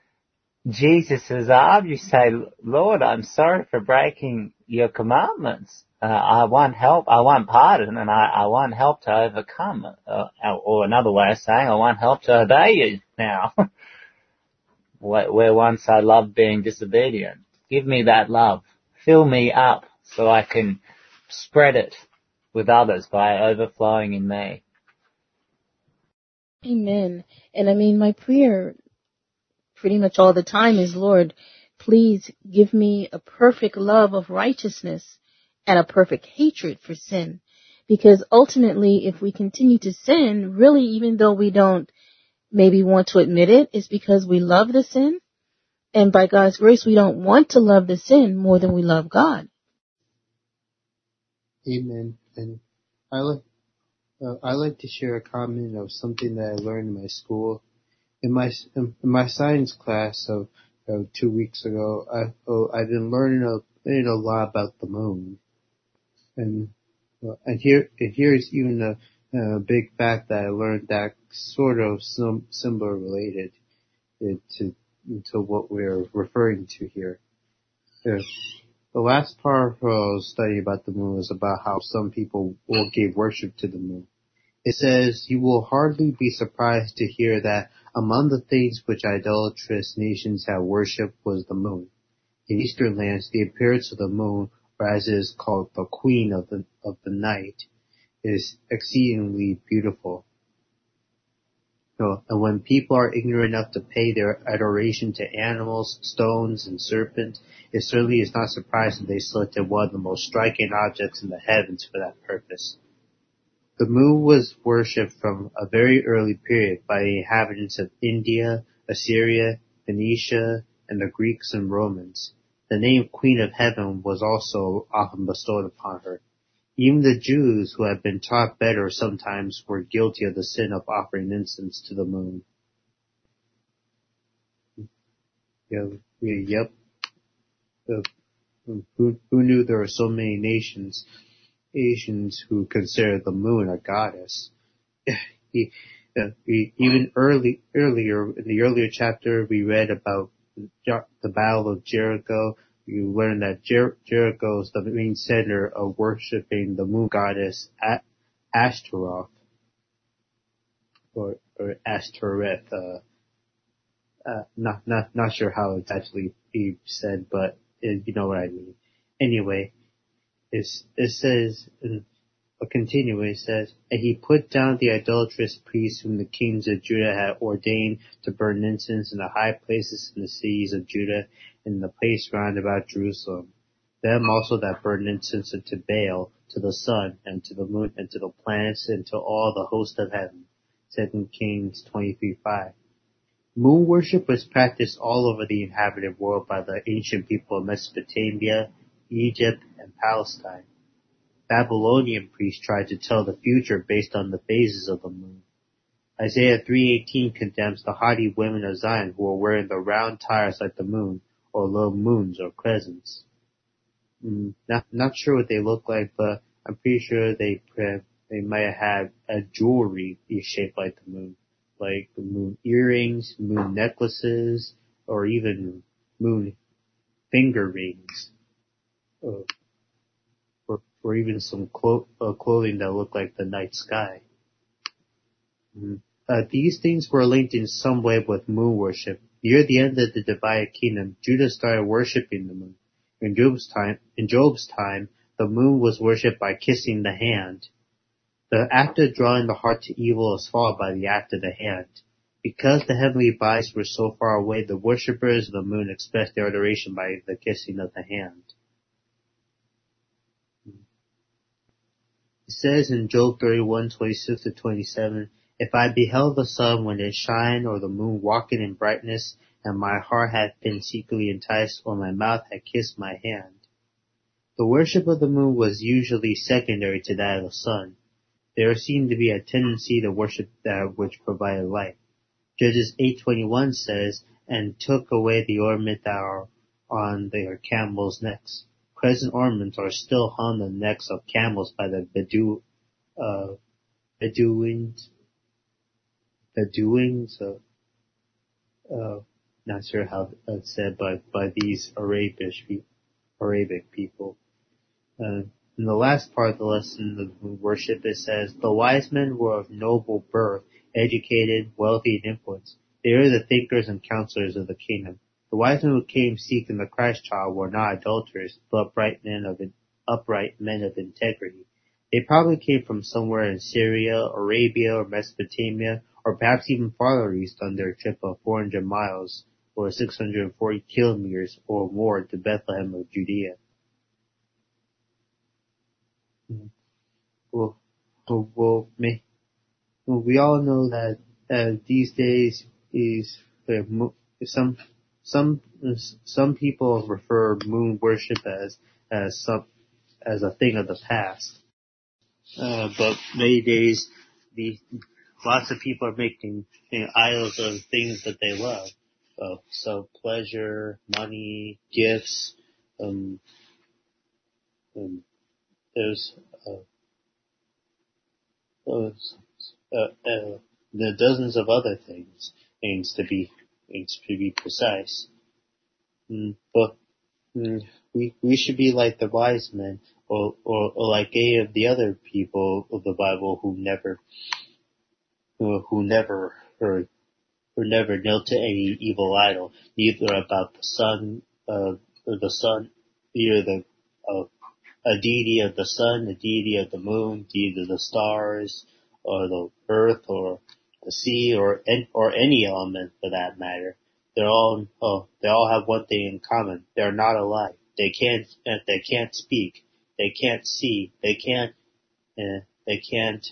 Jesus' arm, you say, Lord, I'm sorry for breaking your commandments. Uh, I want help, I want pardon, and I, I want help to overcome. Uh, or another way of saying, I want help to obey you now. Where once I loved being disobedient. Give me that love. Fill me up so I can spread it with others by overflowing in me. Amen. And I mean, my prayer pretty much all the time is, Lord, please give me a perfect love of righteousness and a perfect hatred for sin. Because ultimately, if we continue to sin, really, even though we don't maybe want to admit it, it's because we love the sin. And by God's grace, we don't want to love the sin more than we love God. Amen. And I like, uh, I like to share a comment of something that I learned in my school. In my in my science class of uh, two weeks ago, I oh, I've been learning a learning a lot about the moon, and uh, and here and here's even a, a big fact that I learned that sort of some similar related to to what we're referring to here. There's, the last part of our study about the moon was about how some people will give worship to the moon. It says, you will hardly be surprised to hear that among the things which idolatrous nations have worshipped was the moon. In Eastern lands, the appearance of the moon, or as it is called, the queen of the, of the night, is exceedingly beautiful. So, and when people are ignorant enough to pay their adoration to animals, stones, and serpents, it certainly is not surprising they selected one of the most striking objects in the heavens for that purpose. The moon was worshipped from a very early period by the inhabitants of India, Assyria, Phoenicia, and the Greeks and Romans. The name Queen of Heaven was also often bestowed upon her. Even the Jews, who had been taught better, sometimes were guilty of the sin of offering incense to the moon. Yep. yep. Uh, who, who knew there were so many nations Asians who consider the moon a goddess? he, uh, we, even early, earlier, in the earlier chapter, we read about the Battle of Jericho. You learn that Jer- Jericho is the main center of worshiping the moon goddess At- Ashtaroth, or, or Ashtoreth. Uh, uh, not, not, not sure how it's actually be said, but it, you know what I mean. Anyway, it's, it says, a continuing, it says, and he put down the idolatrous priests whom the kings of Judah had ordained to burn incense in the high places in the cities of Judah and in the place round about Jerusalem. Them also that burn incense unto Baal, to the sun, and to the moon, and to the planets, and to all the host of heaven. Second Kings twenty-three five. Moon worship was practiced all over the inhabited world by the ancient people of Mesopotamia, Egypt, and Palestine. Babylonian priests tried to tell the future based on the phases of the moon. Isaiah three eighteen condemns the haughty women of Zion who are wearing the round tires like the moon, or little moons or crescents. Mm, not not sure what they look like, but I'm pretty sure they they might have had a jewelry shaped like the moon, like moon earrings, moon necklaces, or even moon finger rings, or or, or even some clo- uh, clothing that looked like the night sky. Mm. Uh, these things were linked in some way with moon worship. Near the end of the divided kingdom, Judah started worshiping the moon. In Job's time, in Job's time, the moon was worshipped by kissing the hand. The act of drawing the heart to evil is followed by the act of the hand. Because the heavenly bodies were so far away, the worshippers of the moon expressed their adoration by the kissing of the hand. It says in Job thirty-one twenty-six to twenty-seven, if I beheld the sun when it shine, or the moon walking in brightness, and my heart hath been secretly enticed, or my mouth had kissed my hand. The worship of the moon was usually secondary to that of the sun. There seemed to be a tendency to worship that which provided light. Judges eight twenty-one says, and took away the ornament that are on their camels' necks. Present ornaments are still on the necks of camels by the Bedu, uh, Bedouins, Bedouins, uh, uh, not sure how it's said, but by these Arabic, Arabic people. Uh, in the last part of the lesson of worship, it says, the wise men were of noble birth, educated, wealthy, and influence. They are the thinkers and counselors of the kingdom. The wise men who came seeking the Christ child were not adulterers, but upright men of upright men of integrity. They probably came from somewhere in Syria, Arabia, or Mesopotamia, or perhaps even farther east on their trip of four hundred miles, or six hundred forty kilometers or more to Bethlehem of Judea. Well, well, well, me, well we all know that uh, these days is uh, some some some people refer moon worship as as some as a thing of the past. Uh, but nowadays, the lots of people are making you know, idols of things that they love. Uh, so pleasure, money, gifts. Um, um, there's uh, uh, uh, uh, there are dozens of other things. Things to be things to be precise. Mm, but mm, we we should be like the wise men, or, or or like any of the other people of the Bible who never who, who never heard. Who never knelt to any evil idol, neither about the sun, uh, or the sun, either the, uh, a deity of the sun, a deity of the moon, deity of the stars, or the earth, or the sea, or, or any element for that matter. They're all, oh, they all have one thing in common. They're not alive. They can't, they can't speak. They can't see. They can't, uh, they can't,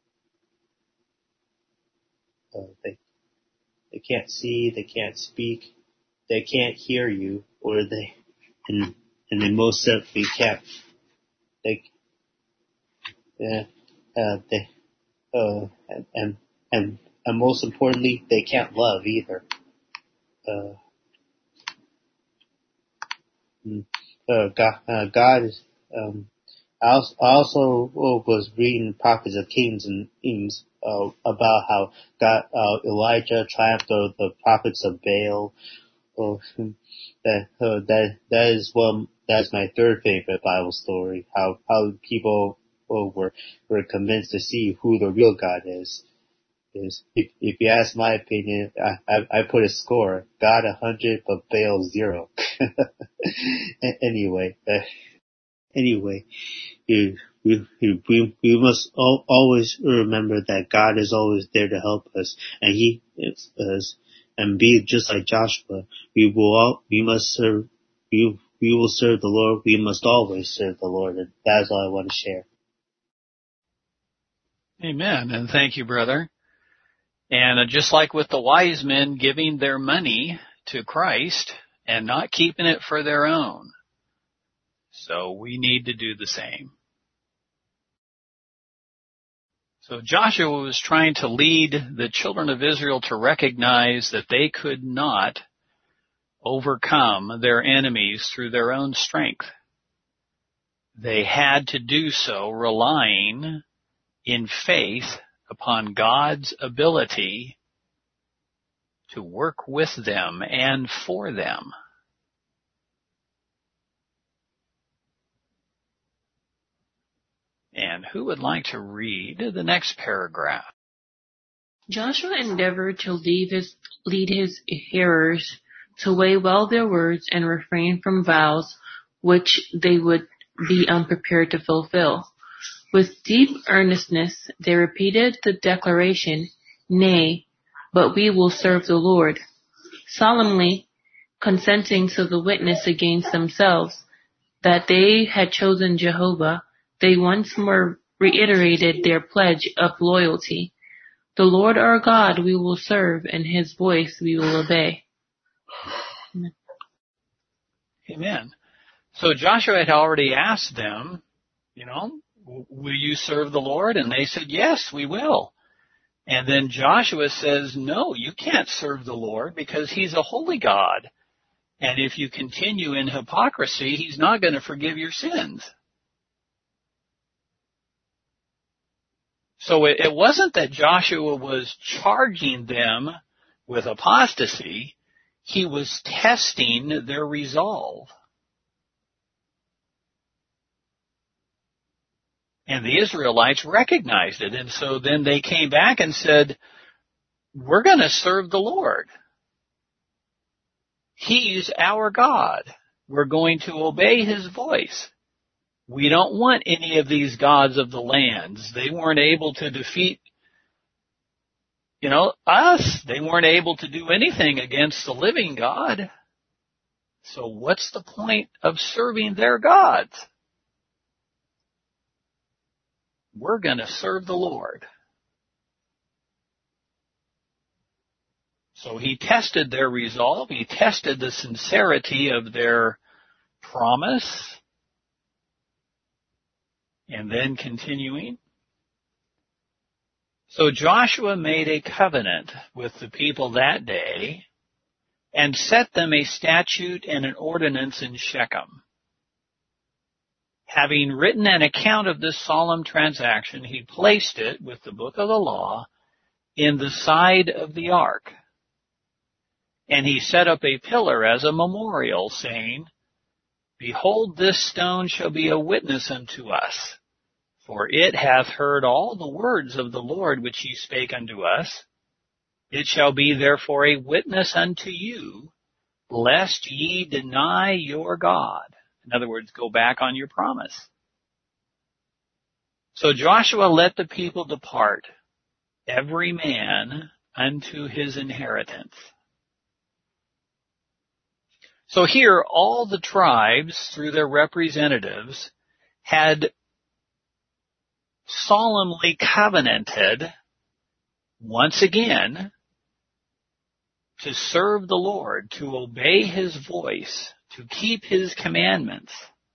uh, they, They can't see, they can't speak, they can't hear you, or they, and, and they most certainly can't, they, uh, uh, they, uh, and, and, and most importantly, they can't love either. Uh, uh, God, uh, God is, um, I also, I also was reading Prophets of Kings and Kings, uh, about how God, uh, Elijah triumphed over the prophets of Baal. Oh, that, uh, that, that is one, that's my third favorite Bible story. How, how people oh, were, were convinced to see who the real God is. Is, if, if you ask my opinion, I, I, I put a score. God a hundred, but Baal zero. anyway, uh, anyway, you, we, we, we must al- always remember that God is always there to help us, and He is, is and be just like Joshua. We will all, we must serve, we, we will serve the Lord, we must always serve the Lord. And that is all I want to share. Amen. And thank you, brother. And uh, just like with the wise men giving their money to Christ and not keeping it for their own. So we need to do the same. So Joshua was trying to lead the children of Israel to recognize that they could not overcome their enemies through their own strength. They had to do so relying in faith upon God's ability to work with them and for them. And who would like to read the next paragraph? Joshua endeavored to lead his, lead his hearers to weigh well their words and refrain from vows which they would be unprepared to fulfill. With deep earnestness they repeated the declaration, "Nay, but we will serve the Lord," solemnly consenting to the witness against themselves that they had chosen Jehovah. They once more reiterated their pledge of loyalty. "The Lord our God we will serve, and his voice we will obey." Amen. Amen. So Joshua had already asked them, you know, will you serve the Lord? And they said, yes, we will. And then Joshua says, no, you can't serve the Lord because he's a holy God. And if you continue in hypocrisy, he's not going to forgive your sins. So it, it wasn't that Joshua was charging them with apostasy. He was testing their resolve. And the Israelites recognized it. And so then they came back and said, we're going to serve the Lord. He's our God. We're going to obey his voice. We don't want any of these gods of the lands. They weren't able to defeat, you know, us. They weren't able to do anything against the living God. So what's the point of serving their gods? We're going to serve the Lord. So he tested their resolve. He tested the sincerity of their promise. And then continuing. So Joshua made a covenant with the people that day and set them a statute and an ordinance in Shechem. Having written an account of this solemn transaction, he placed it with the book of the law in the side of the ark. And he set up a pillar as a memorial, saying, Behold, this stone shall be a witness unto us, for it hath heard all the words of the Lord which he spake unto us. It shall be therefore a witness unto you, lest ye deny your God. In other words, go back on your promise. So Joshua let the people depart, every man unto his inheritance. So here, all the tribes, through their representatives, had solemnly covenanted, once again, to serve the Lord, to obey his voice, to keep his commandments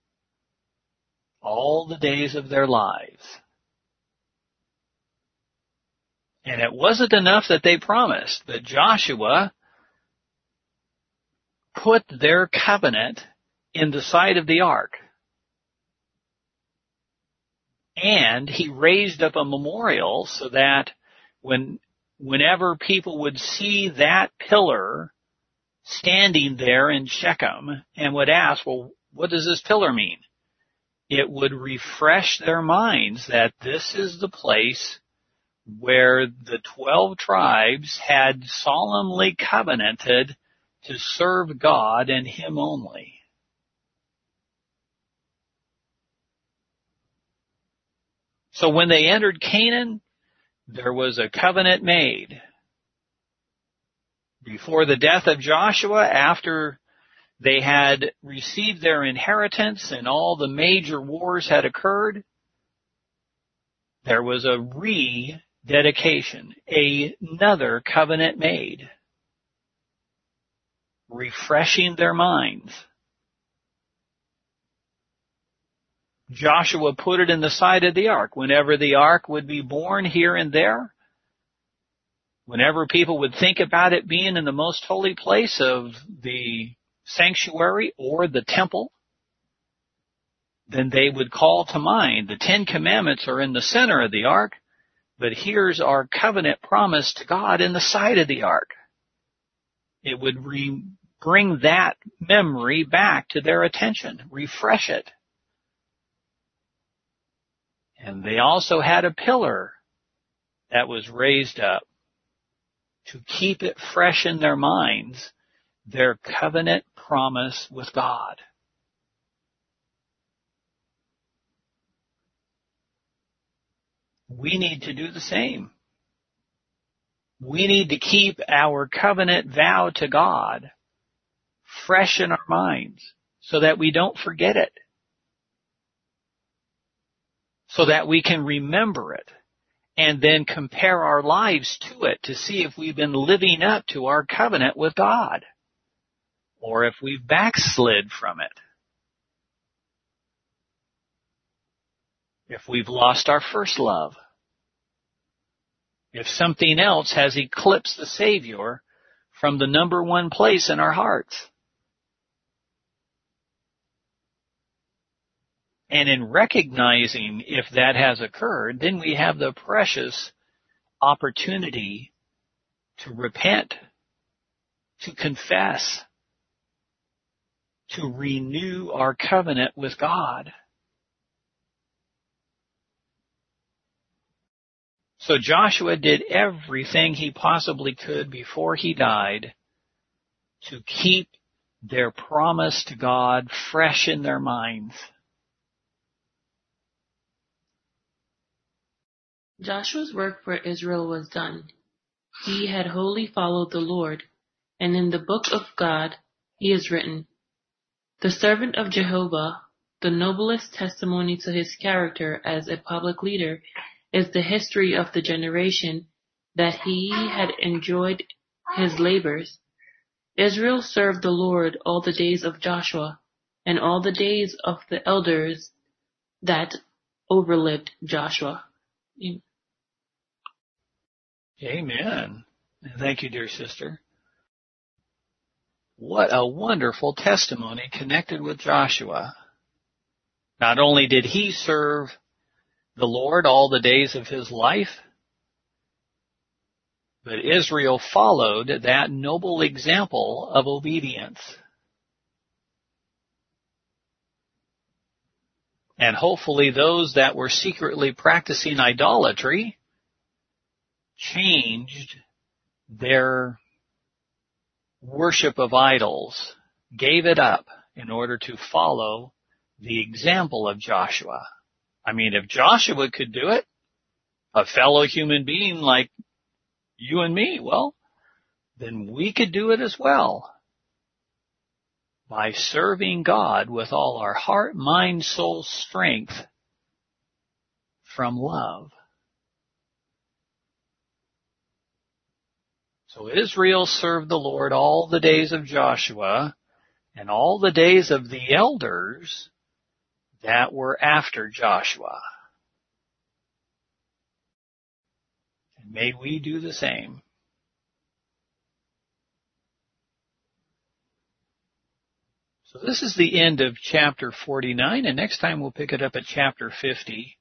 all the days of their lives. And it wasn't enough that they promised, but Joshua put their covenant in the side of the ark. And he raised up a memorial so that when whenever people would see that pillar standing there in Shechem and would ask, well, what does this pillar mean? It would refresh their minds that this is the place where the twelve tribes had solemnly covenanted to serve God and him only. So when they entered Canaan, there was a covenant made. Before the death of Joshua, after They had received their inheritance and all the major wars had occurred. There was a rededication, another covenant made, refreshing their minds. Joshua put it in the side of the ark. Whenever the ark would be born here and there, whenever people would think about it being in the most holy place of the sanctuary or the temple, then they would call to mind the Ten Commandments are in the center of the ark, but here's our covenant promise to God in the side of the ark. It would re- bring that memory back to their attention, refresh it. And they also had a pillar that was raised up to keep it fresh in their minds, their covenant promise with God. We need to do the same. We need to keep our covenant vow to God fresh in our minds so that we don't forget it, so that we can remember it and then compare our lives to it to see if we've been living up to our covenant with God or if we've backslid from it, if we've lost our first love, if something else has eclipsed the Savior from the number one place in our hearts. And in recognizing if that has occurred, then we have the precious opportunity to repent, to confess, to renew our covenant with God. So Joshua did everything he possibly could before he died to keep their promise to God fresh in their minds. Joshua's work for Israel was done. He had wholly followed the Lord, and in the book of God he is written, "The servant of Jehovah, the noblest testimony to his character as a public leader is the history of the generation that he had enjoyed his labors. Israel served the Lord all the days of Joshua and all the days of the elders that overlived Joshua." Amen. Thank you, dear sister. What a wonderful testimony connected with Joshua. Not only did he serve the Lord all the days of his life, but Israel followed that noble example of obedience. And hopefully those that were secretly practicing idolatry changed their worship of idols, gave it up in order to follow the example of Joshua. I mean, if Joshua could do it, a fellow human being like you and me, well, then we could do it as well. By serving God with all our heart, mind, soul, strength from love. So Israel served the Lord all the days of Joshua and all the days of the elders that were after Joshua. And may we do the same. So this is the end of chapter forty-nine, and next time we'll pick it up at chapter fifty.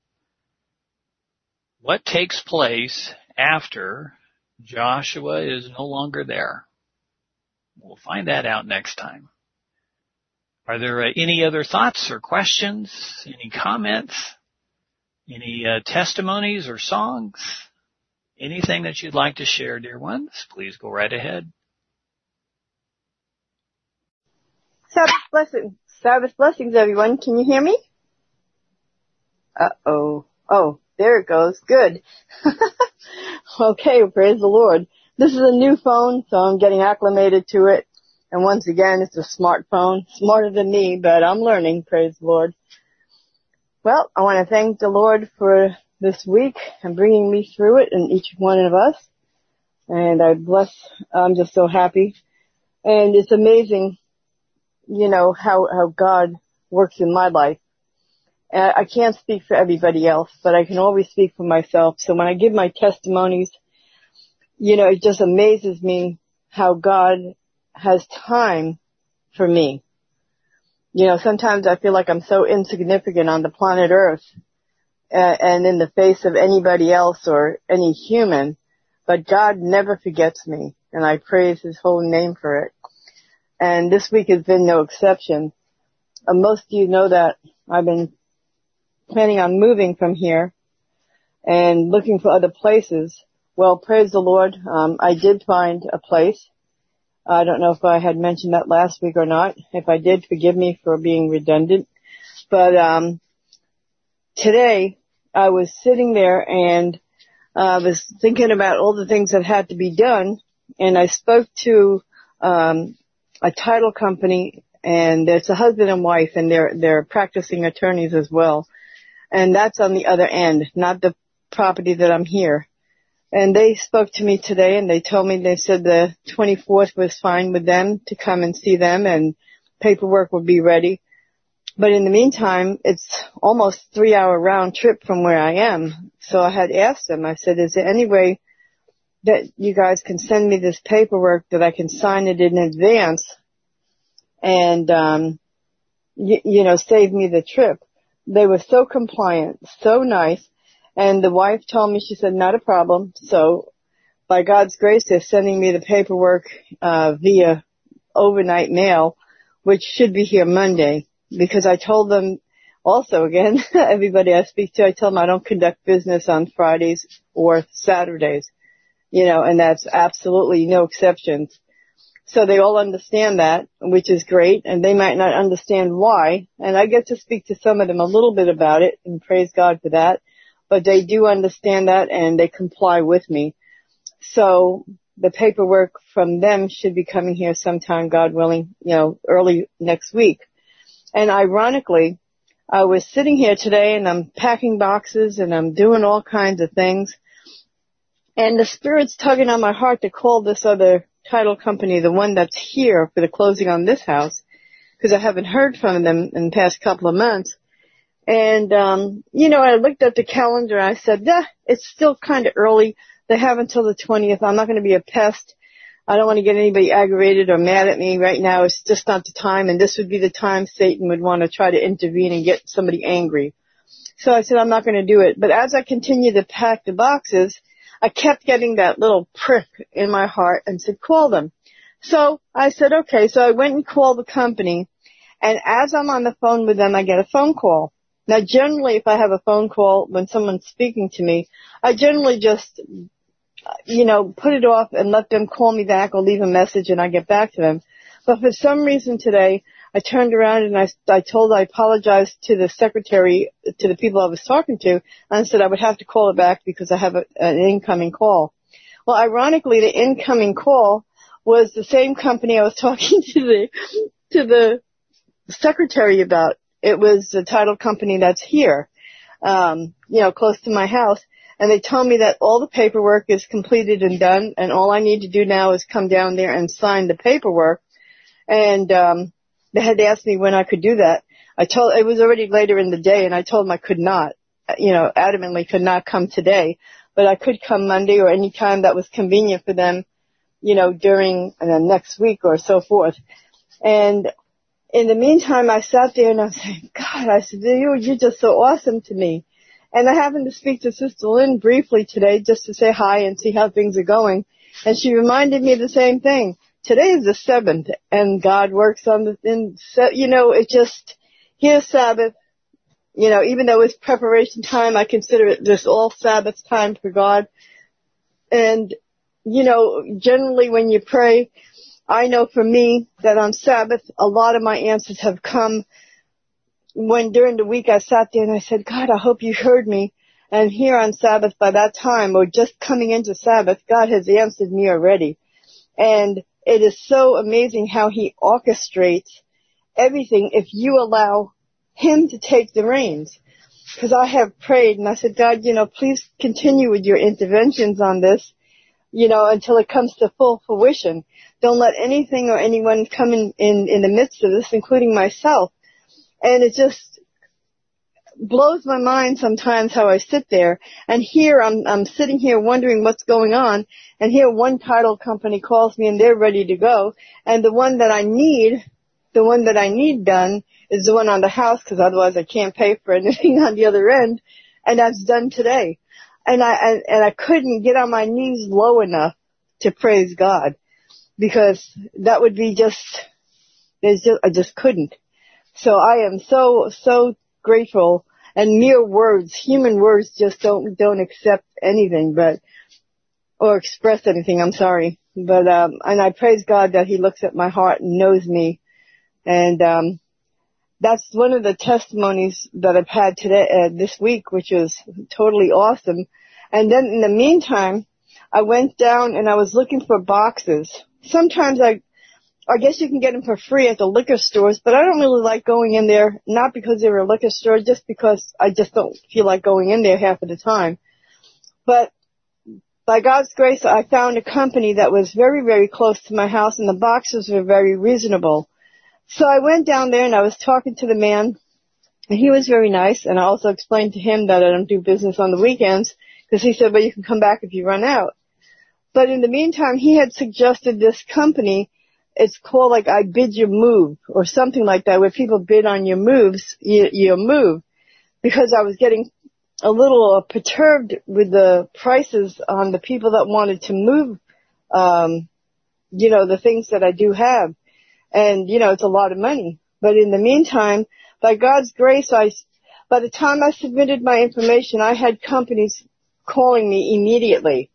What takes place after Joshua is no longer there? We'll find that out next time. Are there uh, any other thoughts or questions? Any comments? Any uh, testimonies or songs? Anything that you'd like to share, dear ones? Please go right ahead. Sabbath blessings, Sabbath blessings, everyone. Can you hear me? Uh-oh. Oh, there it goes. Good. Okay, praise the Lord. This is a new phone, so I'm getting acclimated to it. And once again, it's a smartphone, smarter than me, but I'm learning, praise the Lord. Well, I want to thank the Lord for this week and bringing me through it and each one of us. And I bless, I'm just so happy. And it's amazing, you know, how, how God works in my life. And I can't speak for everybody else, but I can always speak for myself. So when I give my testimonies, you know, it just amazes me how God has time for me. You know, sometimes I feel like I'm so insignificant on the planet Earth uh, and in the face of anybody else or any human, but God never forgets me, and I praise His holy name for it. And this week has been no exception. Uh, most of you know that I've been planning on moving from here and looking for other places. Well, praise the Lord, um, I did find a place. I don't know if I had mentioned that last week or not. If I did, forgive me for being redundant. But um today, I was sitting there and I uh, was thinking about all the things that had to be done, and I spoke to um a title company, and it's a husband and wife, and they're they're practicing attorneys as well. And that's on the other end, not the property that I'm here. And they spoke to me today, and they told me, they said the twenty-fourth was fine with them to come and see them, and paperwork would be ready. But in the meantime, it's almost a three-hour round trip from where I am. So I had asked them, I said, is there any way that you guys can send me this paperwork that I can sign it in advance and, um, y- you know, save me the trip? They were so compliant, so nice. And the wife told me, she said, not a problem. So by God's grace, they're sending me the paperwork uh via overnight mail, which should be here Monday, because I told them also, again, everybody I speak to, I tell them I don't conduct business on Fridays or Saturdays, you know, and that's absolutely no exceptions. So they all understand that, which is great, and they might not understand why. And I get to speak to some of them a little bit about it, and praise God for that. But they do understand that, and they comply with me. So the paperwork from them should be coming here sometime, God willing, you know, early next week. And ironically, I was sitting here today, and I'm packing boxes, and I'm doing all kinds of things. And the Spirit's tugging on my heart to call this other title company, the one that's here for the closing on this house, because I haven't heard from them in the past couple of months. And, um, you know, I looked at the calendar and I said, yeah, it's still kind of early. They have until the twentieth. I'm not going to be a pest. I don't want to get anybody aggravated or mad at me right now. It's just not the time. And this would be the time Satan would want to try to intervene and get somebody angry. So I said, I'm not going to do it. But as I continued to pack the boxes, I kept getting that little prick in my heart and said, call them. So I said, okay. So I went and called the company. And as I'm on the phone with them, I get a phone call. Now, generally, if I have a phone call when someone's speaking to me, I generally just, you know, put it off and let them call me back or leave a message and I get back to them. But for some reason today, I turned around and I, I told, I apologized to the secretary, to the people I was talking to, and I said I would have to call it back because I have a, an incoming call. Well, ironically, the incoming call was the same company I was talking to the, to the secretary about. It was the title company that's here, um, you know, close to my house. And they told me that all the paperwork is completed and done, and all I need to do now is come down there and sign the paperwork. And um, they had asked me when I could do that. I told, it was already later in the day, and I told them I could not, you know, adamantly could not come today, but I could come Monday or any time that was convenient for them, you know, during uh, next week or so forth. And in the meantime, I sat there and I was saying, God, I said, you, you're just so awesome to me. And I happened to speak to Sister Lynn briefly today just to say hi and see how things are going. And she reminded me of the same thing. Today is the seventh, and God works on the, in, you know, it just, here's Sabbath. You know, even though it's preparation time, I consider it just all Sabbath time for God. And, you know, generally when you pray, I know for me that on Sabbath, a lot of my answers have come when during the week I sat there and I said, God, I hope you heard me. And here on Sabbath, by that time, or just coming into Sabbath, God has answered me already. And it is so amazing how he orchestrates everything if you allow him to take the reins. Because I have prayed and I said, God, you know, please continue with your interventions on this, you know, until it comes to full fruition. Don't let anything or anyone come in, in, in the midst of this, including myself. And it just blows my mind sometimes how I sit there. And here I'm, I'm sitting here wondering what's going on. And here one title company calls me and they're ready to go. And the one that I need, the one that I need done is the one on the house, because otherwise I can't pay for anything on the other end. And that's done today. And I, and, and I couldn't get on my knees low enough to praise God, because that would be just, there's just, I just couldn't. So I am so, so grateful, and mere words, human words just don't, don't accept anything, but, or express anything, I'm sorry. But, um, and I praise God that he looks at my heart and knows me. And, um, that's one of the testimonies that I've had today, uh, this week, which was totally awesome. And then in the meantime, I went down and I was looking for boxes. Sometimes I, I guess you can get them for free at the liquor stores, but I don't really like going in there, not because they're a liquor store, just because I just don't feel like going in there half of the time. But by God's grace, I found a company that was very, very close to my house, and the boxes were very reasonable. So I went down there and I was talking to the man, and he was very nice, and I also explained to him that I don't do business on the weekends, because he said, well, you can come back if you run out. But in the meantime, he had suggested this company. It's called like I Bid You Move or something like that, where people bid on your moves, you, you move, because I was getting a little uh, perturbed with the prices on the people that wanted to move, um, you know, the things that I do have. And, you know, it's a lot of money. But in the meantime, by God's grace, I, by the time I submitted my information, I had companies calling me immediately.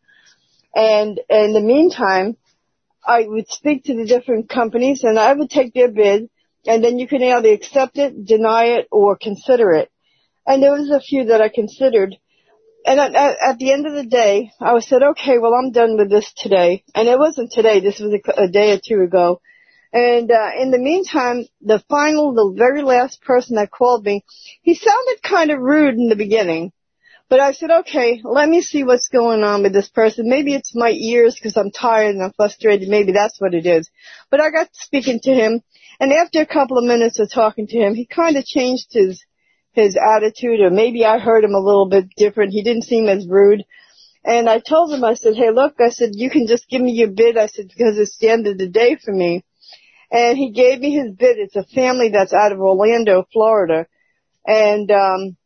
And in the meantime, I would speak to the different companies and I would take their bid, and then you could either accept it, deny it, or consider it. And there was a few that I considered. And at, at, at the end of the day, I was said, okay, well, I'm done with this today. And it wasn't today. This was a, a day or two ago. And uh, in the meantime, the final, the very last person that called me, he sounded kind of rude in the beginning. But I said, okay, let me see what's going on with this person. Maybe it's my ears because I'm tired and I'm frustrated. Maybe that's what it is. But I got speaking to him, and after a couple of minutes of talking to him, he kind of changed his his attitude, or maybe I heard him a little bit different. He didn't seem as rude. And I told him, I said, hey, look, I said, you can just give me your bid. I said, because it's the end of the day for me. And he gave me his bid. It's a family that's out of Orlando, Florida. And um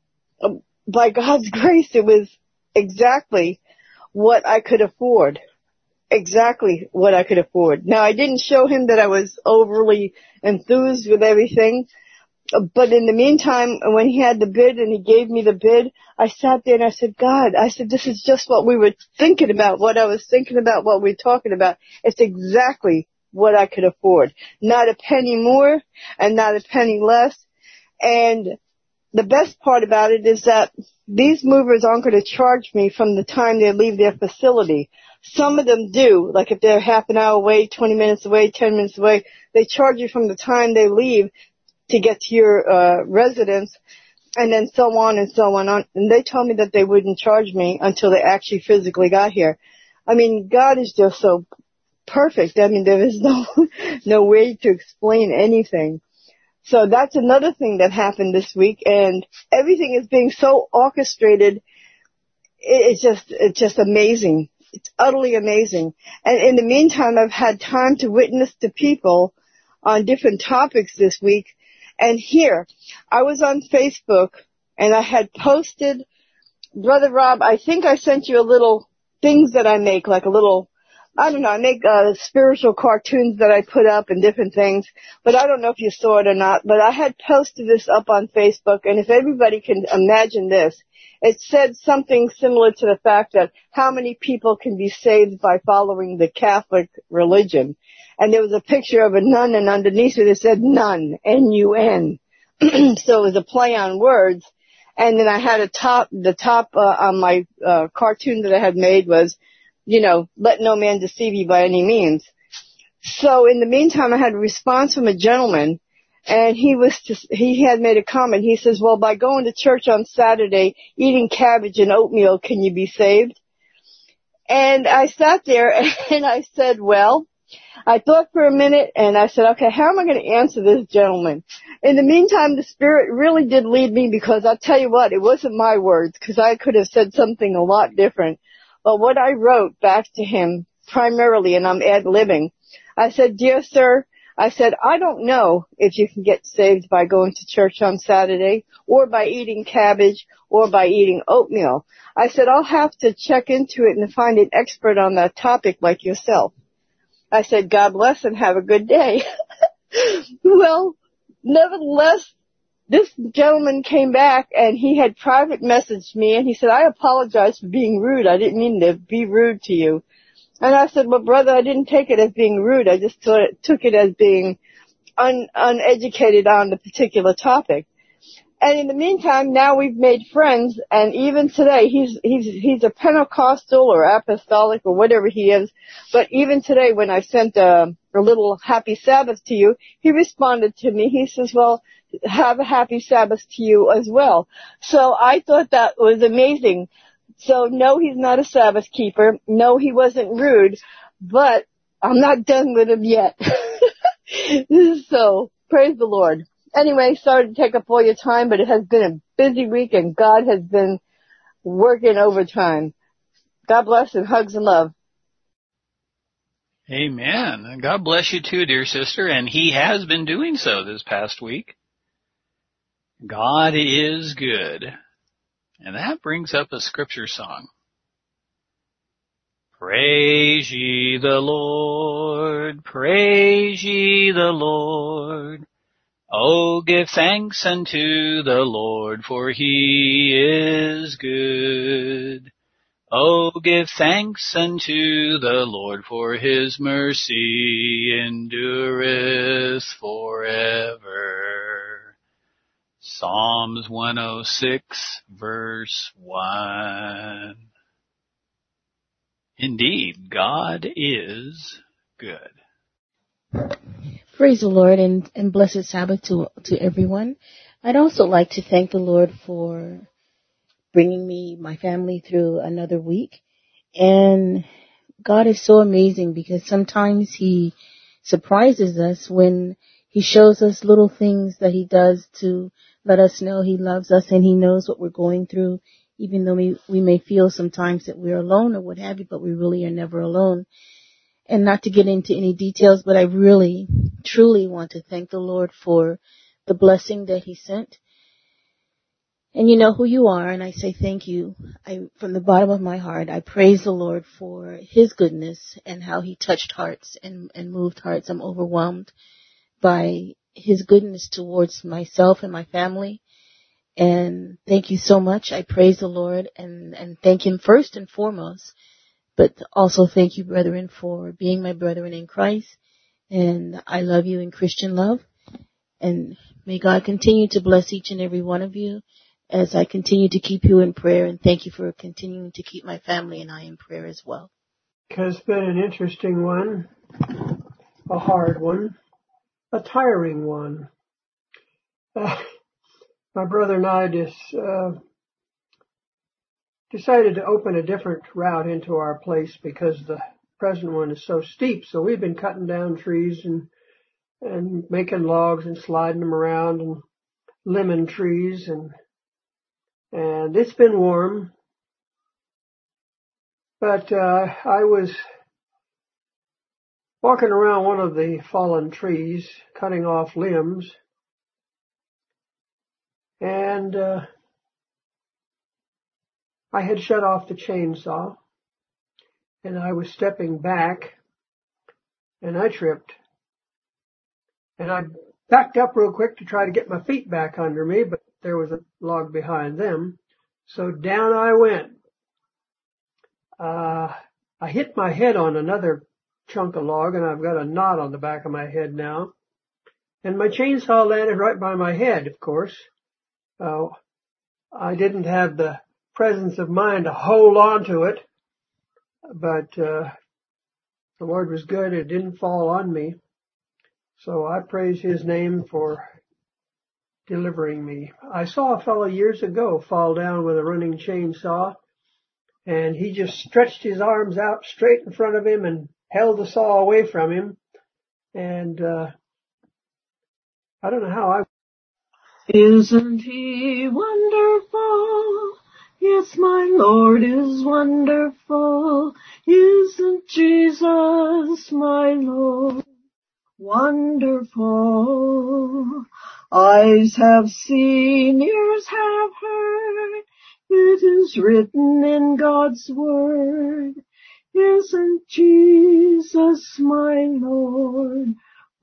by God's grace, it was exactly what I could afford. Exactly what I could afford. Now, I didn't show him that I was overly enthused with everything. But in the meantime, when he had the bid and he gave me the bid, I sat there and I said, God, I said, this is just what we were thinking about, what I was thinking about, what we we're talking about. It's exactly what I could afford. Not a penny more and not a penny less. And the best part about it is that these movers aren't going to charge me from the time they leave their facility. Some of them do, like if they're half an hour away, twenty minutes away, ten minutes away, they charge you from the time they leave to get to your uh, residence, and then so on and so on. And they told me that they wouldn't charge me until they actually physically got here. I mean, God is just so perfect. I mean, there is no no way to explain anything. So that's another thing that happened this week, and everything is being so orchestrated. It's just, it's just amazing. It's utterly amazing. And in the meantime, I've had time to witness to people on different topics this week. And here, I was on Facebook, and I had posted, Brother Rob, I think I sent you a little things that I make, like a little, I don't know, I make uh, spiritual cartoons that I put up and different things, but I don't know if you saw it or not, but I had posted this up on Facebook, and if everybody can imagine this, it said something similar to the fact that how many people can be saved by following the Catholic religion. And there was a picture of a nun, and underneath it it said nun, N U N. So it was a play on words. And then I had a top, the top uh, on my uh, cartoon that I had made was, you know, let no man deceive you by any means. So in the meantime, I had a response from a gentleman, and he was just, he had made a comment. He says, well, by going to church on Saturday, eating cabbage and oatmeal, can you be saved? And I sat there and I said, well, I thought for a minute and I said, okay, how am I going to answer this gentleman? In the meantime, the Spirit really did lead me, because I'll tell you what, it wasn't my words, because I could have said something a lot different. But what I wrote back to him primarily, and I'm ad-libbing, I said, dear sir, I said, I don't know if you can get saved by going to church on Saturday, or by eating cabbage, or by eating oatmeal. I said, I'll have to check into it and find an expert on that topic like yourself. I said, God bless and have a good day. Well, nevertheless, this gentleman came back and he had private messaged me, and he said, I apologize for being rude. I didn't mean to be rude to you. And I said, well, brother, I didn't take it as being rude. I just thought it, took it as being un, uneducated on the particular topic. And in the meantime, now we've made friends, and even today, he's he's he's a Pentecostal or apostolic or whatever he is. But even today, when I sent a, a little happy Sabbath to you, he responded to me. He says, well, have a happy Sabbath to you as well. So I thought that was amazing. So no, he's not a Sabbath keeper. No, he wasn't rude, but I'm not done with him yet. So praise the Lord. Anyway, sorry to take up all your time, but it has been a busy week and God has been working overtime. God bless and hugs and love. Amen. God bless you too, dear sister, and He has been doing so this past week. God is good. And that brings up a scripture song. Praise ye the Lord, praise ye the Lord. Oh, give thanks unto the Lord, for He is good. Oh, give thanks unto the Lord, for His mercy endureth forever. Psalms one oh six, verse one. Indeed, God is good. Praise the Lord, and, and blessed Sabbath to to everyone. I'd also like to thank the Lord for bringing me, my family, through another week. And God is so amazing, because sometimes He surprises us when He shows us little things that He does to let us know He loves us and He knows what we're going through, even though we, we may feel sometimes that we're alone or what have you, but we really are never alone. And not to get into any details, but I really, truly want to thank the Lord for the blessing that He sent. And you know who you are, and I say thank you. I, from the bottom of my heart, I praise the Lord for His goodness and how He touched hearts and, and moved hearts. I'm overwhelmed by His goodness towards myself and my family. And thank you so much. I praise the Lord and, and thank Him first and foremost. But also thank you, brethren, for being my brethren in Christ. And I love you in Christian love. And may God continue to bless each and every one of you as I continue to keep you in prayer. And thank you for continuing to keep my family and I in prayer as well. It's been an interesting one, a hard one, a tiring one. Uh, my brother and I just uh, decided to open a different route into our place because the present one is so steep. So we've been cutting down trees and and making logs and sliding them around, and lemon trees, and and it's been warm. But uh, I was walking around one of the fallen trees, cutting off limbs, and uh, I had shut off the chainsaw, and I was stepping back, and I tripped. And I backed up real quick to try to get my feet back under me, but there was a log behind them. So down I went. Uh, I hit my head on another chunk of log, and I've got a knot on the back of my head now. And my chainsaw landed right by my head, of course. Uh, I didn't have the presence of mind to hold on to it, but uh, The Lord was good. It didn't fall on me. So I praise His name for delivering me. I saw a fellow years ago fall down with a running chainsaw, and he just stretched his arms out straight in front of him and held the saw away from him. And uh, I don't know how I... Isn't He wonderful? Yes, my Lord is wonderful. Isn't Jesus my Lord wonderful? Eyes have seen, ears have heard. It is written in God's word. Isn't Jesus my Lord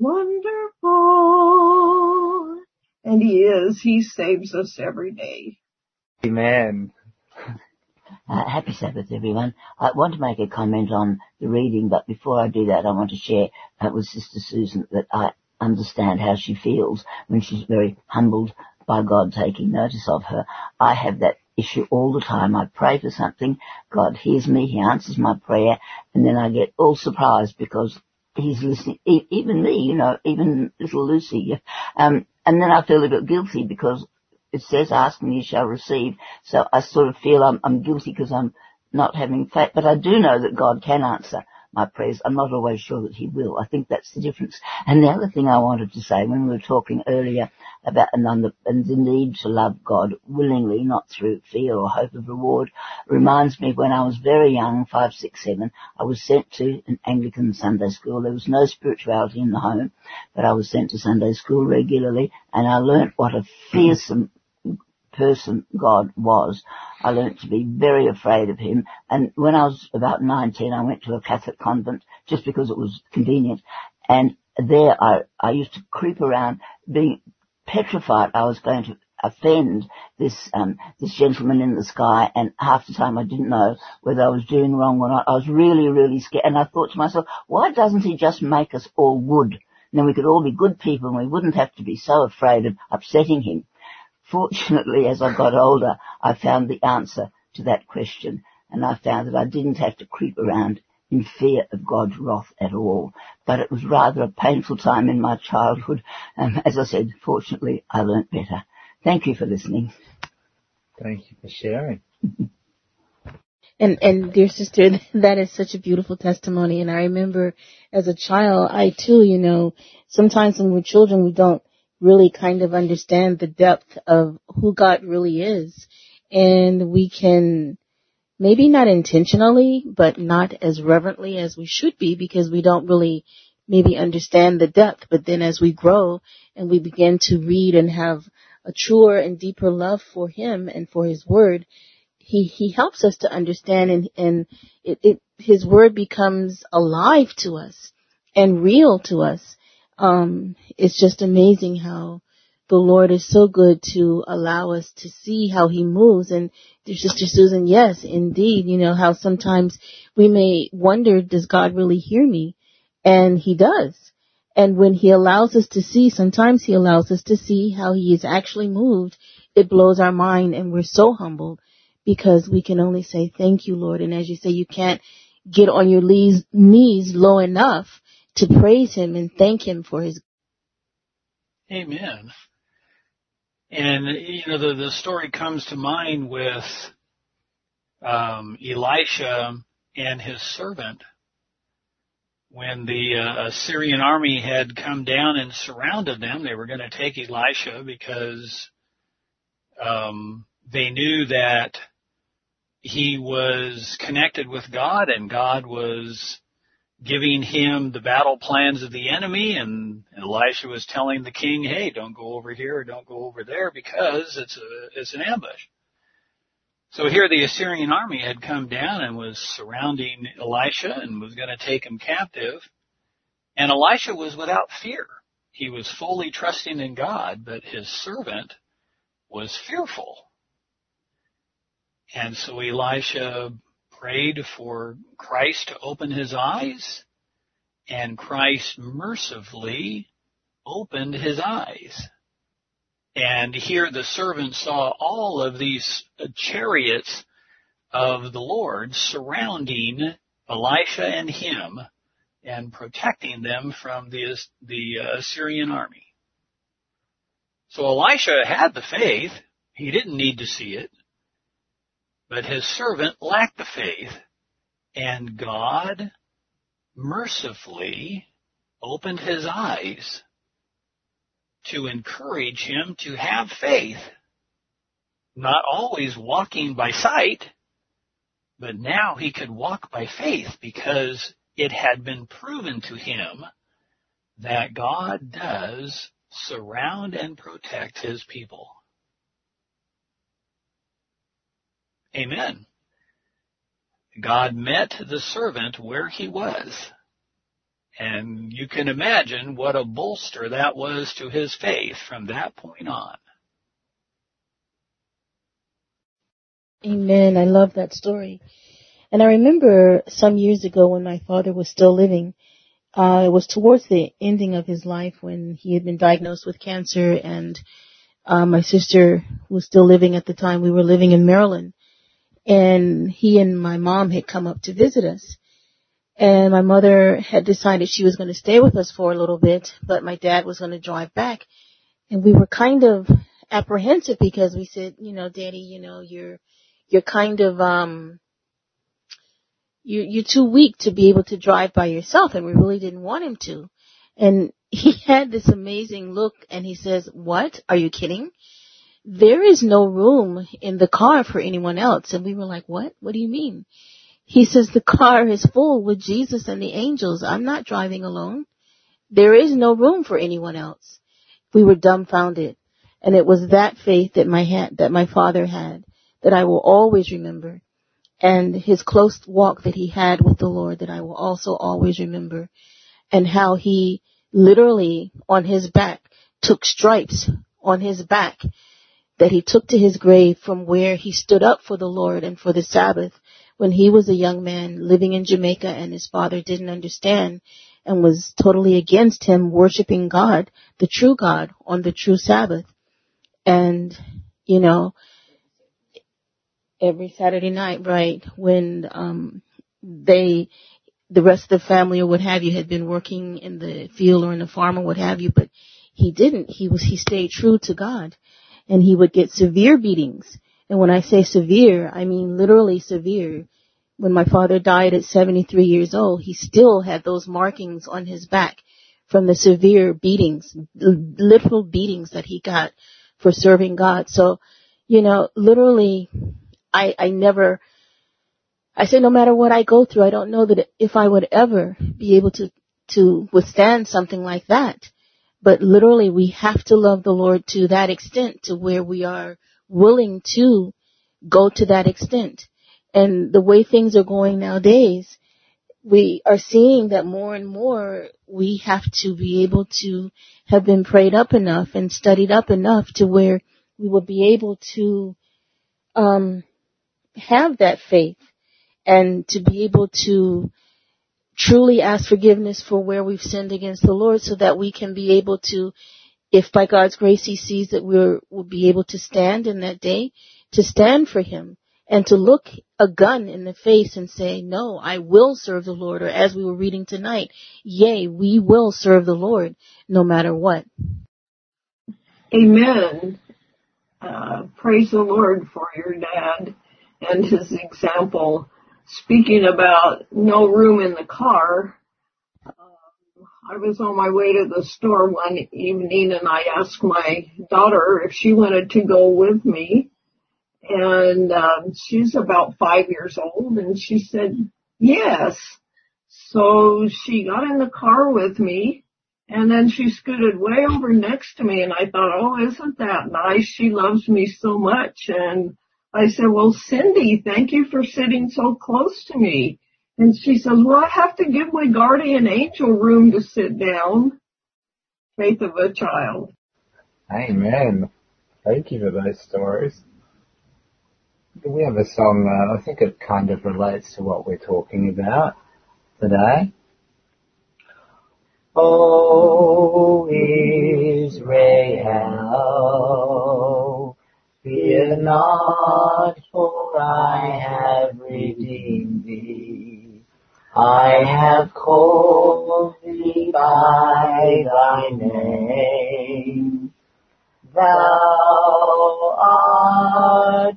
wonderful? And He is. He saves us every day. Amen. Uh, happy Sabbath, everyone. I want to make a comment on the reading, but before I do that, I want to share uh, with Sister Susan that I understand how she feels when she's very humbled by God taking notice of her. I have that issue all the time. I pray for something, God hears me, He answers my prayer, and then I get all surprised because He's listening, e- even me, you know, even little Lucy. Um, and then I feel a bit guilty because it says, ask and you shall receive. So I sort of feel I'm, I'm guilty because I'm not having faith. But I do know that God can answer my prayers. I'm not always sure that He will. I think that's the difference. And the other thing I wanted to say, when we were talking earlier about and the, and the need to love God willingly, not through fear or hope of reward, reminds me of when I was very young, five, six, seven, I was sent to an Anglican Sunday school. There was no spirituality in the home, but I was sent to Sunday school regularly, and I learnt what a fearsome person God was. I learnt to be very afraid of Him, and when I was about nine, ten, I went to a Catholic convent just because it was convenient, and there I, I used to creep around being petrified I was going to offend this um this gentleman in the sky, and half the time I didn't know whether I was doing wrong or not. I was really, really scared, and I thought to myself, why doesn't He just make us all good? And then we could all be good people and we wouldn't have to be so afraid of upsetting Him. Fortunately, as I got older, I found the answer to that question, and I found that I didn't have to creep around in fear of God's wrath at all. But it was rather a painful time in my childhood, and as I said, fortunately, I learnt better. Thank you for listening. Thank you for sharing. And, and dear sister, that is such a beautiful testimony. And I remember as a child, I too, you know, sometimes when we're children, we don't really kind of understand the depth of who God really is. And we can maybe not intentionally, but not as reverently as we should be, because we don't really maybe understand the depth. But then as we grow and we begin to read and have a truer and deeper love for Him and for His word, He, he helps us to understand, and, and it, it, His word becomes alive to us and real to us. Um, it's just amazing how the Lord is so good to allow us to see how He moves. And dear Sister Susan, yes, indeed, you know, how sometimes we may wonder, does God really hear me? And He does. And when He allows us to see, sometimes He allows us to see how He is actually moved, it blows our mind, and we're so humbled because we can only say, thank you, Lord. And as you say, you can't get on your knees, knees low enough to praise Him and thank Him for His. Amen. And, you know, the, the story comes to mind with um, Elisha and his servant. When the uh, Assyrian army had come down and surrounded them, they were going to take Elisha because um, they knew that he was connected with God, and God was giving him the battle plans of the enemy, and Elisha was telling the king, hey, don't go over here or don't go over there because it's a it's an ambush. So here the Assyrian army had come down and was surrounding Elisha and was going to take him captive. And Elisha was without fear. He was fully trusting in God, but his servant was fearful. And so Elisha prayed for Christ to open his eyes, and Christ mercifully opened his eyes. And here the servant saw all of these chariots of the Lord surrounding Elisha and him and protecting them from the, the uh, Assyrian army. So Elisha had the faith. He didn't need to see it. But his servant lacked the faith, and God mercifully opened his eyes to encourage him to have faith, not always walking by sight, but now he could walk by faith because it had been proven to him that God does surround and protect his people. Amen. God met the servant where he was. And you can imagine what a bolster that was to his faith from that point on. Amen. I love that story. And I remember some years ago when my father was still living, uh, it was towards the ending of his life when he had been diagnosed with cancer, and uh, my sister was still living at the time. We were living in Maryland, and he and my mom had come up to visit us. And my mother had decided she was going to stay with us for a little bit, but my dad was going to drive back. And we were kind of apprehensive because we said, you know, Daddy, you know, you're, you're kind of, um, you, you're too weak to be able to drive by yourself. And we really didn't want him to. And he had this amazing look and he says, what? Are you kidding? There is no room in the car for anyone else. And we were like, what? What do you mean? He says, the car is full with Jesus and the angels. I'm not driving alone. There is no room for anyone else. We were dumbfounded. And it was that faith that my ha- that my father had that I will always remember. And his close walk that he had with the Lord that I will also always remember. And how he literally on his back took stripes on his back that he took to his grave from where he stood up for the Lord and for the Sabbath when he was a young man living in Jamaica and his father didn't understand and was totally against him worshiping God, the true God, on the true Sabbath. And, you know, every Saturday night, right, when um they, the rest of the family or what have you had been working in the field or in the farm or what have you, but he didn't. He was, he stayed true to God. And he would get severe beatings. And when I say severe, I mean literally severe. When my father died at seventy-three years old, he still had those markings on his back from the severe beatings, literal beatings that he got for serving God. So, you know, literally, I, I never, I say no matter what I go through, I don't know that if I would ever be able to, to withstand something like that. But literally, we have to love the Lord to that extent, to where we are willing to go to that extent. And the way things are going nowadays, we are seeing that more and more we have to be able to have been prayed up enough and studied up enough to where we will be able to um have that faith and to be able to truly ask forgiveness for where we've sinned against the Lord so that we can be able to, if by God's grace he sees that we're, we'll be able to stand in that day, to stand for him and to look a gun in the face and say, no, I will serve the Lord. Or as we were reading tonight, yea, we will serve the Lord no matter what. Amen. Uh, praise the Lord for your dad and his example. Speaking about no room in the car, uh, I was on my way to the store one evening and I asked my daughter if she wanted to go with me. And um, she's about five years old and she said, yes. So she got in the car with me and then she scooted way over next to me and I thought, oh, isn't that nice? She loves me so much. And I said, well, Cindy, thank you for sitting so close to me. And she says, well, I have to give my guardian angel room to sit down. Faith of a child. Amen. Thank you for those stories. We have a song, uh, I think it kind of relates to what we're talking about today. Oh, Israel, fear not, for I have redeemed thee. I have called name. Thou art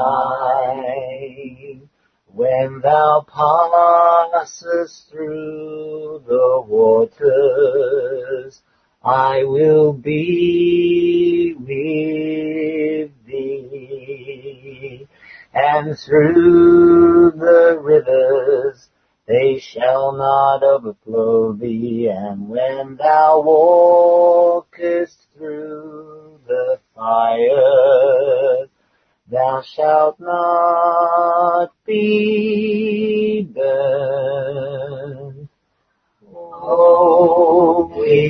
mine. When thou passest through the waters, I will be with thee. And through the rivers, they shall not overflow thee. And when thou walkest through the fire, thou shalt not be burned. O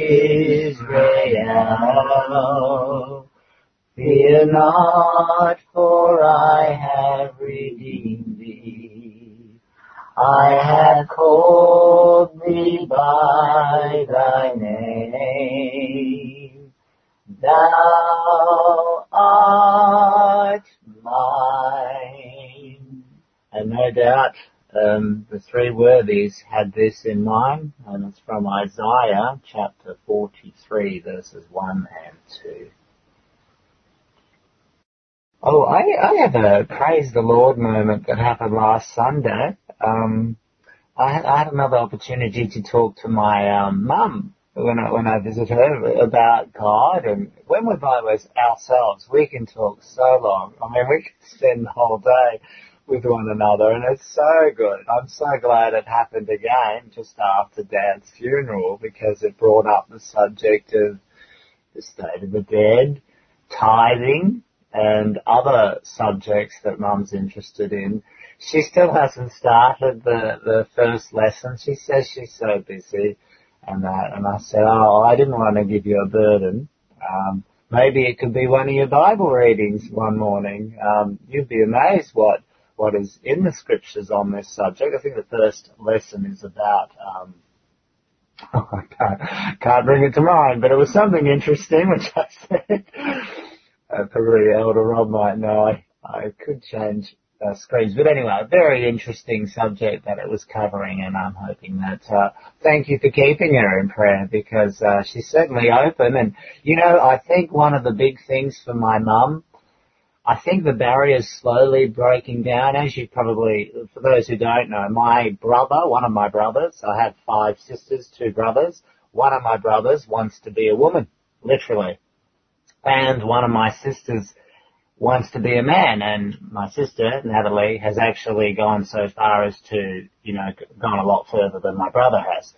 Israel, fear not, for I have redeemed thee. I have called thee by thy name. Thou art mine. And no doubt um, the three worthies had this in mind, and it's from Isaiah chapter forty-three, verses one and two. Oh, I, I have a praise the Lord moment that happened last Sunday. Um, I, had, I had another opportunity to talk to my um, mum when I, when I visit her about God, and when we're by ourselves, we can talk so long. I mean, we can spend the whole day with one another, and it's so good. I'm so glad it happened again just after Dad's funeral, because it brought up the subject of the state of the dead, tithing, and other subjects that Mum's interested in. She still hasn't started the, the first lesson. She says she's so busy and that. And I said, oh, I didn't want to give you a burden. Um, maybe it could be one of your Bible readings one morning. Um, you'd be amazed what, what is in the scriptures on this subject. I think the first lesson is about, um, oh, I can't, can't bring it to mind, but it was something interesting, which I said. Uh, probably Elder Rob might know. I, I could change uh, screens. But anyway, a very interesting subject that it was covering, and I'm hoping that, uh, thank you for keeping her in prayer, because uh, she's certainly open. And, you know, I think one of the big things for my mum, I think the barrier's slowly breaking down. As you probably, for those who don't know, my brother, one of my brothers, I have five sisters, two brothers, one of my brothers wants to be a woman, literally. And one of my sisters wants to be a man, and my sister, Natalie, has actually gone so far as to, you know, gone a lot further than my brother has.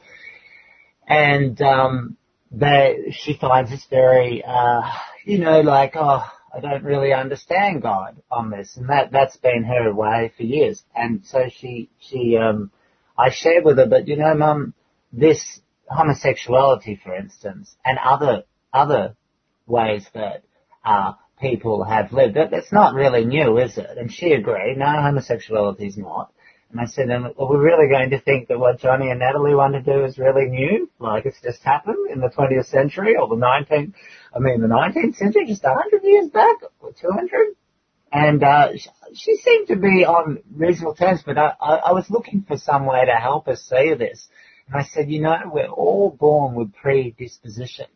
And, um, they, she finds this very, uh, you know, like, oh, I don't really understand God on this. And that, that's been her way for years. And so she, she, um, I shared with her, but you know, Mum, this homosexuality, for instance, and other, other ways that uh, people have lived. That, that's not really new, is it? And she agreed, no, homosexuality is not. And I said, are we really going to think that what Johnny and Natalie want to do is really new? Like it's just happened in the twentieth century or the nineteenth, I mean the nineteenth century, just one hundred years back, or two hundred? And uh, she, she seemed to be on reasonable terms, but I, I, I was looking for some way to help us see this. And I said, you know, we're all born with predispositions.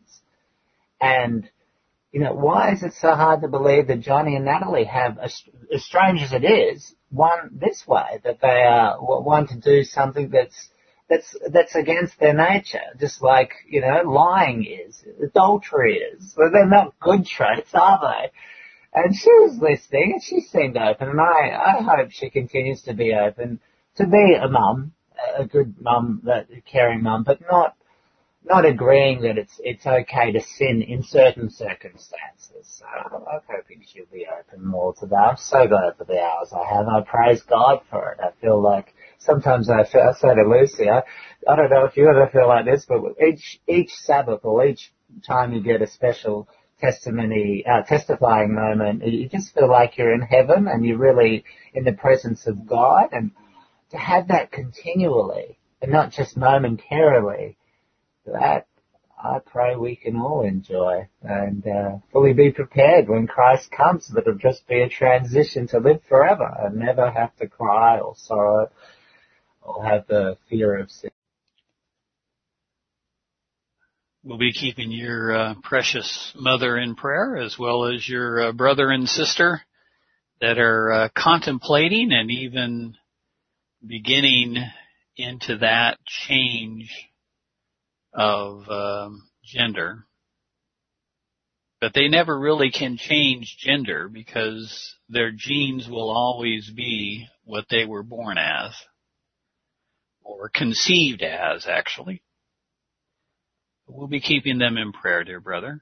And you know, why is it so hard to believe that Johnny and Natalie have, as, as strange as it is, one this way, that they uh, want to do something that's that's that's against their nature, just like, you know, lying is, adultery is. Well, they're not good traits, are they? And she was listening, and she seemed open, and I, I hope she continues to be open, to be a mum, a good mum, a caring mum, but not not agreeing that it's it's okay to sin in certain circumstances. So I'm hoping she'll be open more to that. I'm so glad for the hours I have. I praise God for it. I feel like sometimes I, feel, I say to Lucy, I, I don't know if you ever feel like this, but each each Sabbath or each time you get a special testimony, uh, testifying moment, you just feel like you're in heaven and you're really in the presence of God. And to have that continually and not just momentarily, that I pray we can all enjoy and uh, fully be prepared when Christ comes, that it'll just be a transition to live forever and never have to cry or sorrow or have the fear of sin. We'll be keeping your uh, precious mother in prayer, as well as your uh, brother and sister that are uh, contemplating and even beginning into that change of um, gender. But they never really can change gender because their genes will always be what they were born as, or conceived as, actually. We'll be keeping them in prayer, dear brother.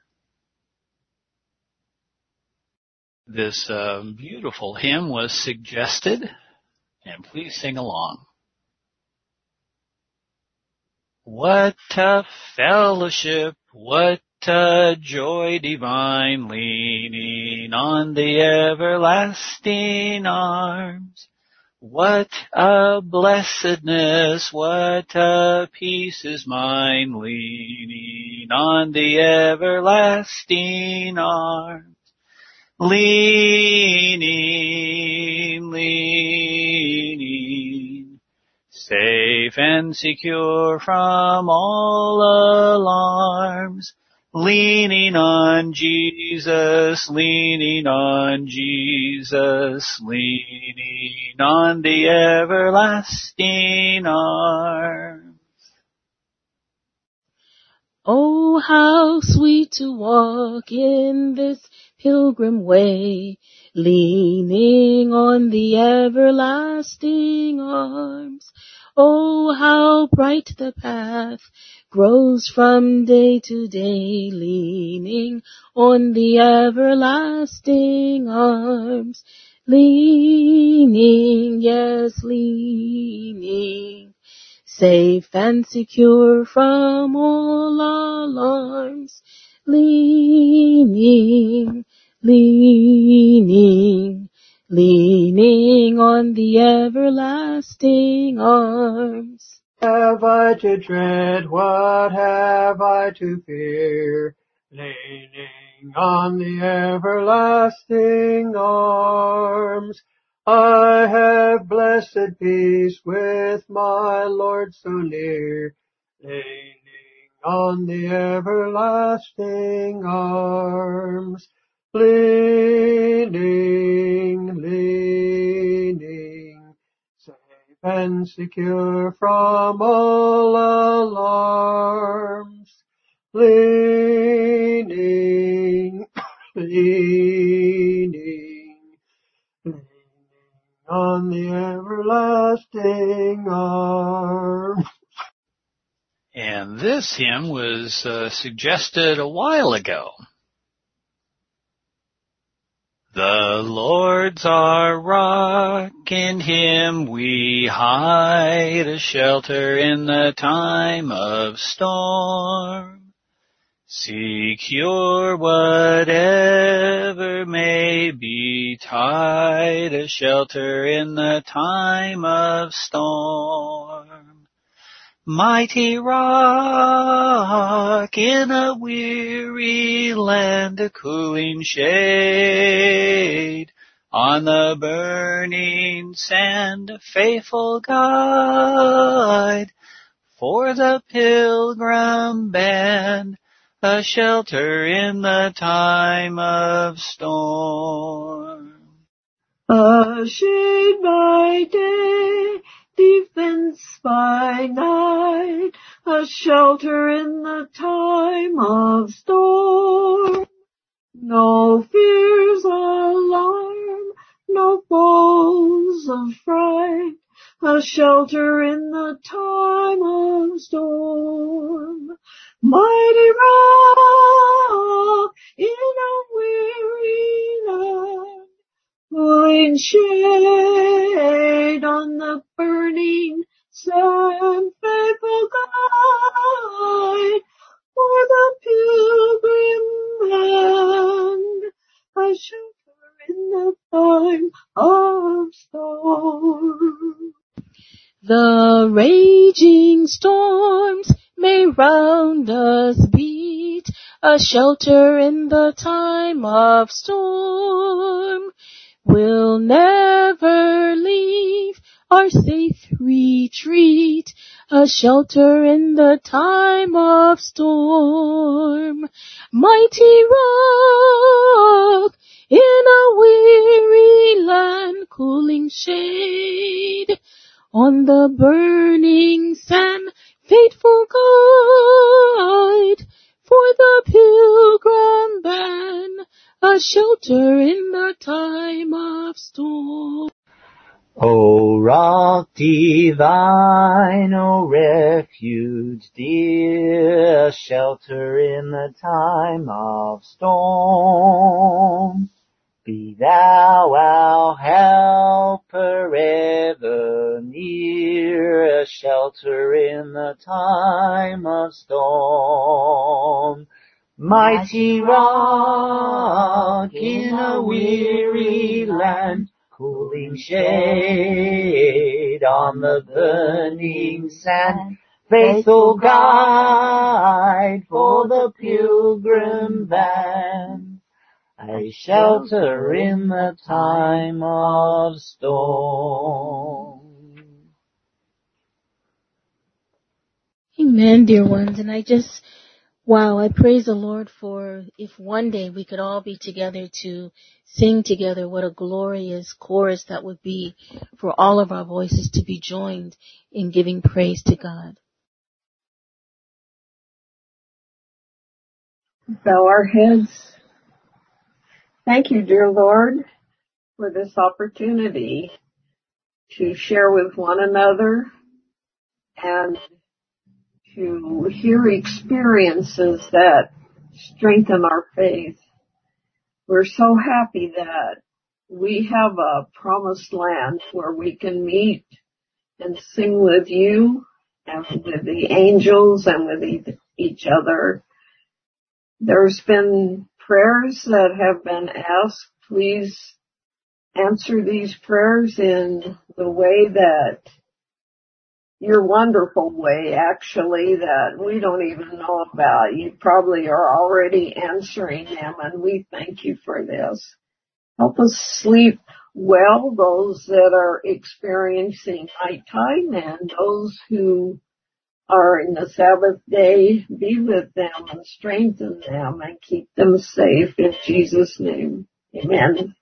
This uh, beautiful hymn was suggested, and please sing along. What a fellowship, what a joy divine, leaning on the everlasting arms. What a blessedness, what a peace is mine, leaning on the everlasting arms. Leaning, leaning, safe and secure from all alarms. Leaning on Jesus, leaning on Jesus, leaning on the everlasting arms. Oh, how sweet to walk in this pilgrim way, leaning on the everlasting arms. Oh, how bright the path grows from day to day, leaning on the everlasting arms. Leaning, yes, leaning, safe and secure from all alarms. Leaning, leaning, leaning on the everlasting arms. Have I to dread? What have I to fear? Leaning on the everlasting arms. I have blessed peace with my Lord so near. Leaning on the everlasting arms. Leaning, leaning, safe and secure from all alarms. Leaning, leaning, leaning on the everlasting arms. And this hymn was uh, suggested a while ago. The Lord's our rock, in Him we hide, a shelter in the time of storm. Secure whatever may betide, a shelter in the time of storm. Mighty rock in a weary land, a cooling shade on the burning sand, a faithful guide for the pilgrim band, a shelter in the time of storm. A shade by day, defense by night, a shelter in the time of storm. No fears alarm, no foes of fright, a shelter in the time of storm. Mighty rock in a weary land, cooling shade on the burning sand, faithful guide for the pilgrim land, a shelter in the time of storm. The raging storms may round us beat, a shelter in the time of storm. We'll never leave our safe retreat, a shelter in the time of storm. Mighty rock in a weary land, cooling shade on the burning sand, faithful guide for the pilgrim band, a shelter in the time of storm. O rock divine, O refuge dear, a shelter in the time of storm. Be thou our helper ever near, a shelter in the time of storm. Mighty rock in a weary land, cooling shade on the burning sand, faithful guide for the pilgrim band, a shelter in the time of storm. Amen, dear ones. And I just, wow, I praise the Lord for if one day we could all be together to sing together, what a glorious chorus that would be for all of our voices to be joined in giving praise to God. Bow our heads. Thank you, dear Lord, for this opportunity to share with one another and to hear experiences that strengthen our faith. We're so happy that we have a promised land where we can meet and sing with you and with the angels and with each other. There's been prayers that have been asked. Please answer these prayers in the way that, your wonderful way, actually, that we don't even know about. You probably are already answering them, and we thank you for this. Help us sleep well, those that are experiencing nighttime, and those who are in the Sabbath day, be with them and strengthen them and keep them safe in Jesus' name. Amen.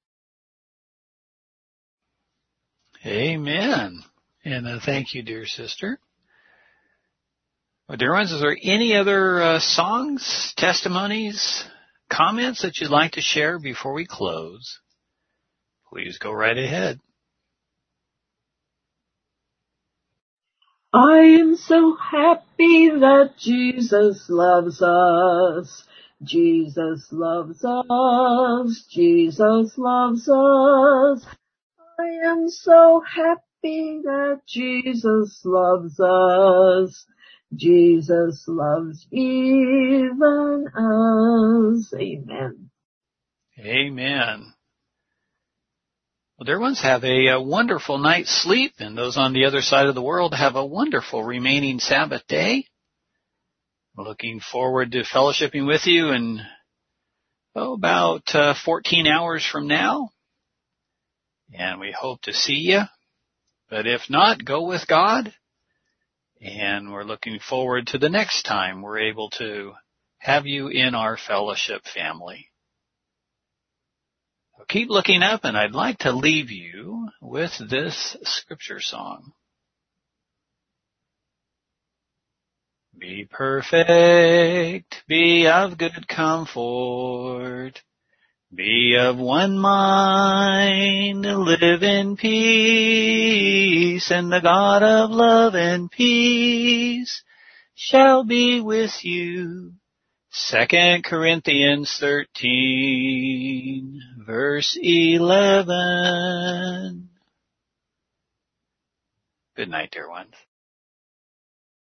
Amen. And uh, thank you, dear sister. Well, dear ones, is there any other uh, songs, testimonies, comments that you'd like to share before we close? Please go right ahead. I am so happy that Jesus loves us. Jesus loves us. Jesus loves us. I am so happy that Jesus loves us. Jesus loves even us. Amen. Amen. Well, dear ones, have a, a wonderful night's sleep, and those on the other side of the world have a wonderful remaining Sabbath day. Looking forward to fellowshipping with you in oh, about uh, fourteen hours from now. And we hope to see you. But if not, go with God. And we're looking forward to the next time we're able to have you in our fellowship family. So keep looking up, and I'd like to leave you with this scripture song. Be perfect, be of good comfort, be of one mind, live in peace, and the God of love and peace shall be with you. Second Corinthians thirteen, verse eleven. Good night, dear ones.